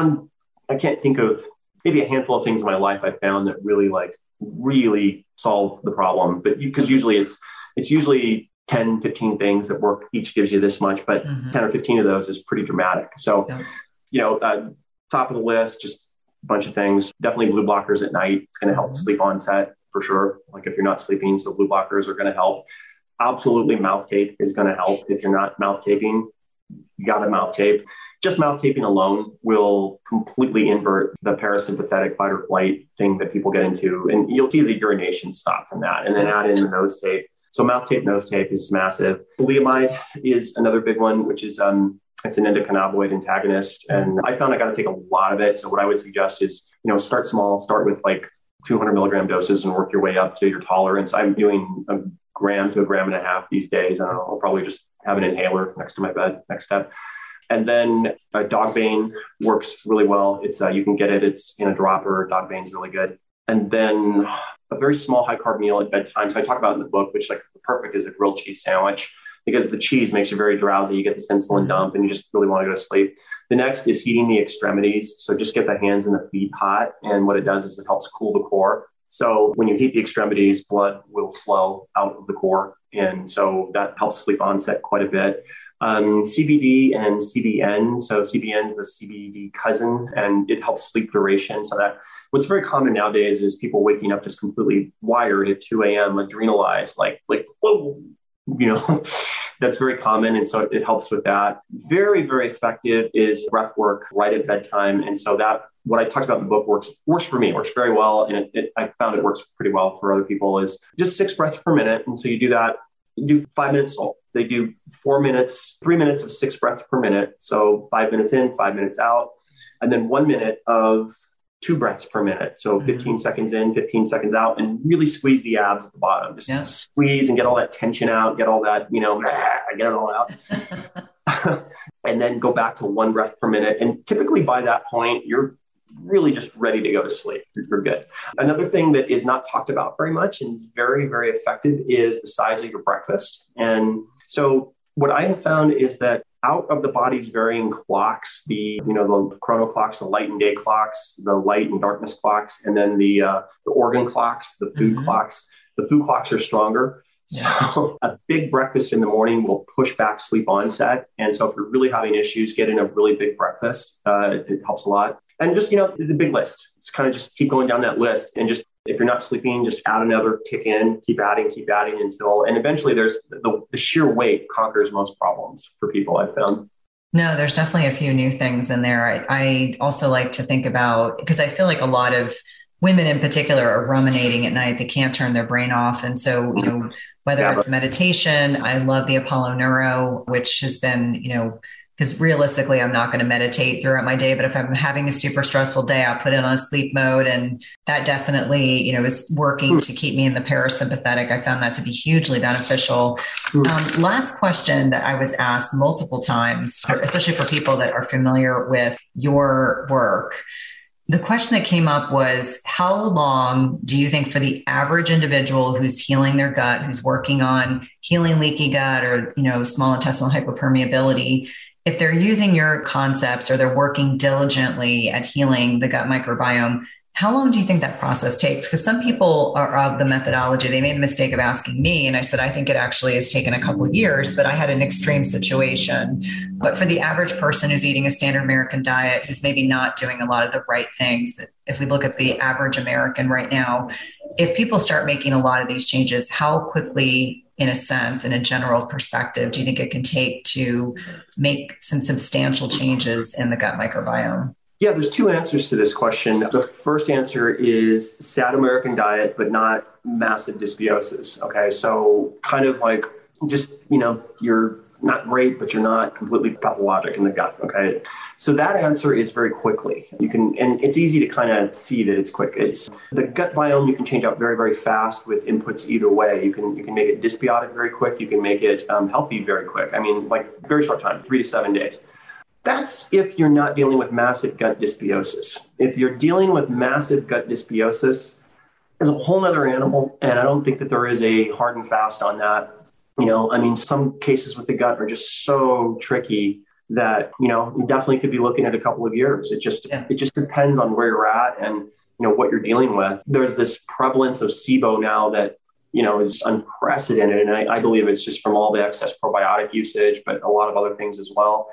I can't think of maybe a handful of things in my life I found that really solve the problem. But because usually it's usually 10, 15 things that work, each gives you this much, but 10 or 15 of those is pretty dramatic. So, top of the list, just a bunch of things. Definitely blue blockers at night. It's going to help sleep onset for sure. If you're not sleeping, so blue blockers are going to help. Absolutely, mouth tape is going to help. If you're not mouth taping, you got a mouth tape. Just mouth taping alone will completely invert the parasympathetic fight or flight thing that people get into. And you'll see the urination stop from that. And then add in the nose tape. So mouth tape, nose tape is massive. Leomide is another big one, which is it's an endocannabinoid antagonist. And I found I got to take a lot of it. So what I would suggest is, start small, start with 200 milligram doses and work your way up to your tolerance. I'm doing a gram to a gram and a half these days. I don't know, I'll probably just have an inhaler next to my bed, next step. And then Dogbane works really well. It's you can get it. It's in a dropper. Dogbane's really good. And then a very small high carb meal at bedtime. So I talk about in the book, which like perfect is a grilled cheese sandwich because the cheese makes you very drowsy. You get this insulin dump and you just really want to go to sleep. The next is heating the extremities. So just get the hands and the feet hot. And what it does is it helps cool the core. So when you heat the extremities, blood will flow out of the core. And so that helps sleep onset quite a bit. CBD and CBN. So CBN is the CBD cousin, and it helps sleep duration. So that what's very common nowadays is people waking up just completely wired at 2 a.m., adrenalized, like, whoa, that's very common. And so it helps with that. Very, very effective is breath work right at bedtime. And so that what I talked about in the book works for me, works very well. And I found it works pretty well for other people is just 6 breaths per minute. And so you do that, you do 5 minutes. They do 4 minutes, 3 minutes of 6 breaths per minute. So 5 minutes in, 5 minutes out, and then 1 minute of 2 breaths per minute. So 15 seconds in, 15 seconds out, and really squeeze the abs at the bottom. Just squeeze and get all that tension out, get all that, get it all out. And then go back to 1 breath per minute. And typically by that point, you're really just ready to go to sleep. You're good. Another thing that is not talked about very much and is very, very effective is the size of your breakfast. And so what I have found is that out of the body's varying clocks, the chrono clocks, the light and day clocks, the light and darkness clocks, and then the organ clocks, the food clocks, the food clocks are stronger. So a big breakfast in the morning will push back sleep onset. And so if you're really having issues, getting a really big breakfast, it helps a lot. And just, the big list. It's kind of just keep going down that list. And just, if you're not sleeping, just add another tick in, keep adding until, and eventually there's the sheer weight conquers most problems for people I've found. No, there's definitely a few new things in there. I also like to think about, because I feel like a lot of women in particular are ruminating at night. They can't turn their brain off. And so, whether it's meditation, I love the Apollo Neuro, which has been, because realistically, I'm not going to meditate throughout my day, but if I'm having a super stressful day, I'll put it on sleep mode. And that definitely, is working to keep me in the parasympathetic. I found that to be hugely beneficial. Last question that I was asked multiple times, especially for people that are familiar with your work. The question that came up was, how long do you think for the average individual who's healing their gut, who's working on healing leaky gut or, small intestinal hyperpermeability, if they're using your concepts or they're working diligently at healing the gut microbiome, how long do you think that process takes? Because some people are of the methodology. They made the mistake of asking me. And I said, I think it actually has taken a couple of years, but I had an extreme situation. But for the average person who's eating a standard American diet, who's maybe not doing a lot of the right things, if we look at the average American right now, if people start making a lot of these changes, how quickly, in a sense, in a general perspective, do you think it can take to make some substantial changes in the gut microbiome? Yeah, there's 2 answers to this question. The first answer is sad American diet, but not massive dysbiosis. Okay, so kind of like just, you're not great, but you're not completely pathologic in the gut. Okay, so that answer is very quickly. And it's easy to kind of see that it's quick. It's the gut biome you can change out very, very fast with inputs either way. You can make it dysbiotic very quick. You can make it healthy very quick. I mean, like very short time, 3 to 7 days. That's if you're not dealing with massive gut dysbiosis. If you're dealing with massive gut dysbiosis, there's a whole other animal. And I don't think that there is a hard and fast on that. Some cases with the gut are just so tricky that, you definitely could be looking at a couple of years. It just depends on where you're at and, what you're dealing with. There's this prevalence of SIBO now that, is unprecedented. And I believe it's just from all the excess probiotic usage, but a lot of other things as well.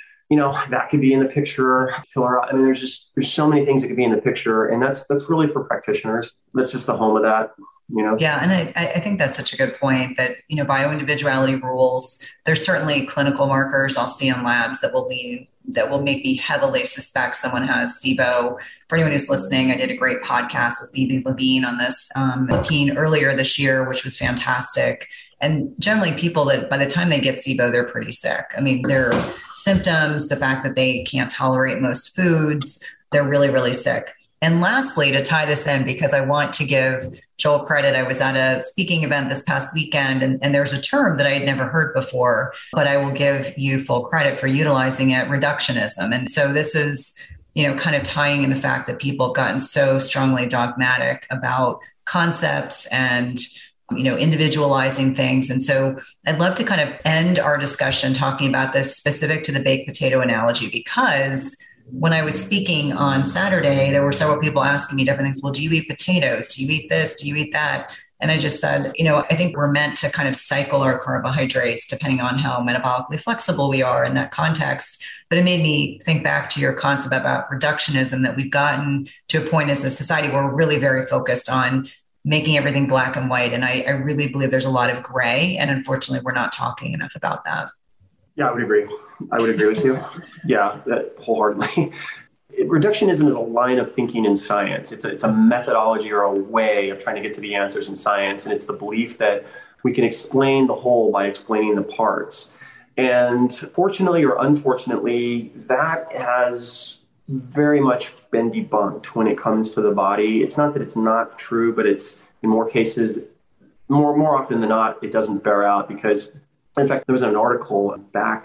That could be in the picture. There's so many things that could be in the picture. And that's really for practitioners. That's just the home of that. Yeah. And I think that's such a good point that, bioindividuality rules. There's certainly clinical markers I'll see in labs that will make me heavily suspect someone has SIBO. For anyone who's listening, I did a great podcast with Bibi Levine on this earlier this year, which was fantastic. And generally people that by the time they get SIBO, they're pretty sick. Their symptoms, the fact that they can't tolerate most foods, they're really, really sick. And lastly, to tie this in, because I want to give Joel credit, I was at a speaking event this past weekend, and there's a term that I had never heard before, but I will give you full credit for utilizing it, reductionism. And so this is, kind of tying in the fact that people have gotten so strongly dogmatic about concepts and individualizing things. And so I'd love to kind of end our discussion talking about this specific to the baked potato analogy, because when I was speaking on Saturday, there were several people asking me different things. Well, do you eat potatoes? Do you eat this? Do you eat that? And I just said, I think we're meant to kind of cycle our carbohydrates depending on how metabolically flexible we are in that context. But it made me think back to your concept about reductionism, that we've gotten to a point as a society where we're really very focused on making everything black and white. And I really believe there's a lot of gray. And unfortunately, we're not talking enough about that. Yeah, I would agree. With you. Yeah, that wholeheartedly. Reductionism is a line of thinking in science. It's a methodology or a way of trying to get to the answers in science. And it's the belief that we can explain the whole by explaining the parts. And fortunately or unfortunately, that has very much been debunked when it comes to the body. It's not that it's not true, but it's in more cases, more often than not, it doesn't bear out, because in fact, there was an article back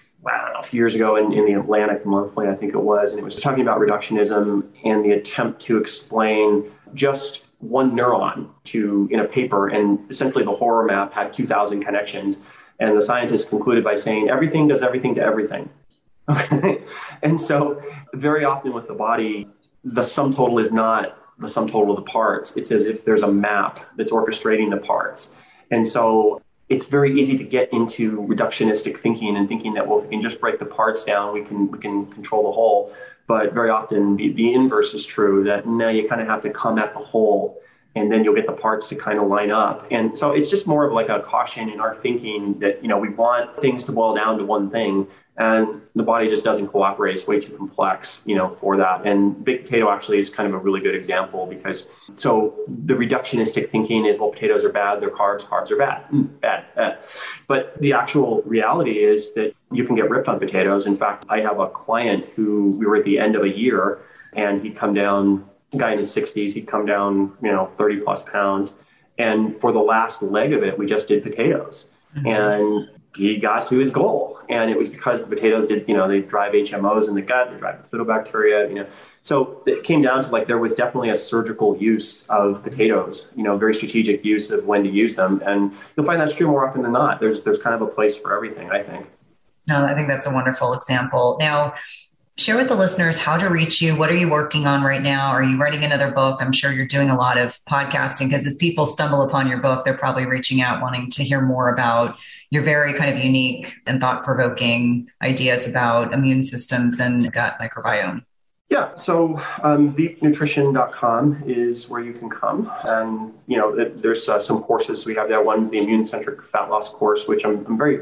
a few years ago in the Atlantic Monthly, I think it was, and it was talking about reductionism and the attempt to explain just one neuron in a paper, and essentially the horror map had 2,000 connections, and the scientists concluded by saying everything does everything to everything. Okay, and so very often with the body, the sum total is not the sum total of the parts. It's as if there's a map that's orchestrating the parts, and so it's very easy to get into reductionistic thinking and thinking that, well, if we can just break the parts down, we can control the whole. But very often the inverse is true, that no, you kind of have to come at the whole, and then you'll get the parts to kind of line up. And so it's just more of like a caution in our thinking that, we want things to boil down to one thing, and the body just doesn't cooperate. It's way too complex, for that. And baked potato actually is kind of a really good example, because so the reductionistic thinking is, well, potatoes are bad, they're carbs are bad, bad. But the actual reality is that you can get ripped on potatoes. In fact, I have a client who we were at the end of a year, and he'd come down, a guy in his 60s, he'd come down, 30 plus pounds. And for the last leg of it, we just did potatoes. Mm-hmm. And he got to his goal. And it was because the potatoes they drive HMOs in the gut, they drive bifidobacteria, So it came down to there was definitely a surgical use of potatoes, very strategic use of when to use them. And you'll find that's true more often than not. There's kind of a place for everything, I think. No, I think that's a wonderful example. Now, share with the listeners how to reach you. What are you working on right now? Are you writing another book? I'm sure you're doing a lot of podcasting, because as people stumble upon your book, they're probably reaching out wanting to hear more about your very kind of unique and thought-provoking ideas about immune systems and gut microbiome. Yeah, so veepnutrition.com is where you can come. And, there's some courses we have there. One's the immune-centric fat loss course, which I'm very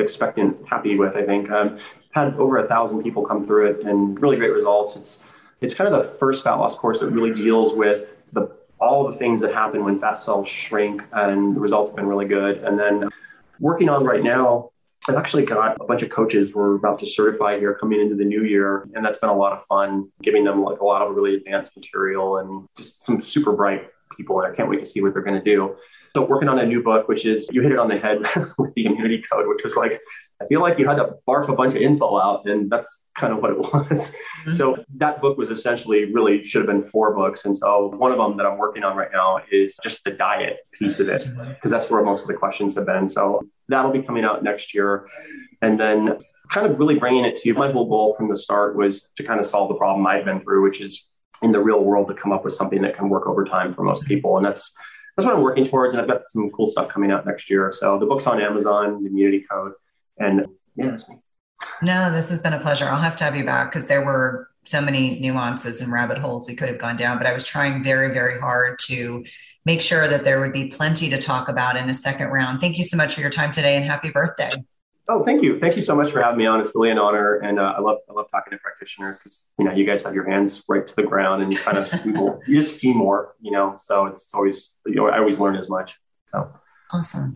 happy with, I think. Had over 1,000 people come through it, and really great results. It's kind of the first fat loss course that really deals with all the things that happen when fat cells shrink, and the results have been really good. And then working on right now, I've actually got a bunch of coaches we're about to certify here coming into the new year, and that's been a lot of fun, giving them a lot of really advanced material and just some super bright people, and I can't wait to see what they're going to do. So working on a new book, which is, you hit it on the head with the immunity code, which was I feel like you had to barf a bunch of info out, and that's kind of what it was. Mm-hmm. So that book was essentially really should have been 4 books. And so one of them that I'm working on right now is just the diet piece of it, because that's where most of the questions have been. So that'll be coming out next year. And then kind of really bringing it to my whole goal from the start was to kind of solve the problem I've been through, which is in the real world to come up with something that can work over time for most people. And that's what I'm working towards. And I've got some cool stuff coming out next year. So the book's on Amazon, the immunity code. And yeah, that's me. No, this has been a pleasure. I'll have to have you back, because there were so many nuances and rabbit holes we could have gone down, but I was trying very, very hard to make sure that there would be plenty to talk about in a second round. Thank you so much for your time today, and happy birthday. Oh, thank you. Thank you so much for having me on. It's really an honor. And I love talking to practitioners, because, you guys have your hands right to the ground, and you kind of, you just see more, so it's always, I always learn as much. So awesome.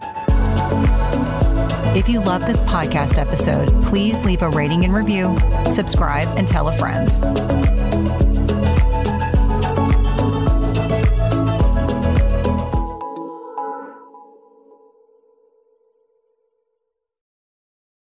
If you love this podcast episode, please leave a rating and review, subscribe, and tell a friend.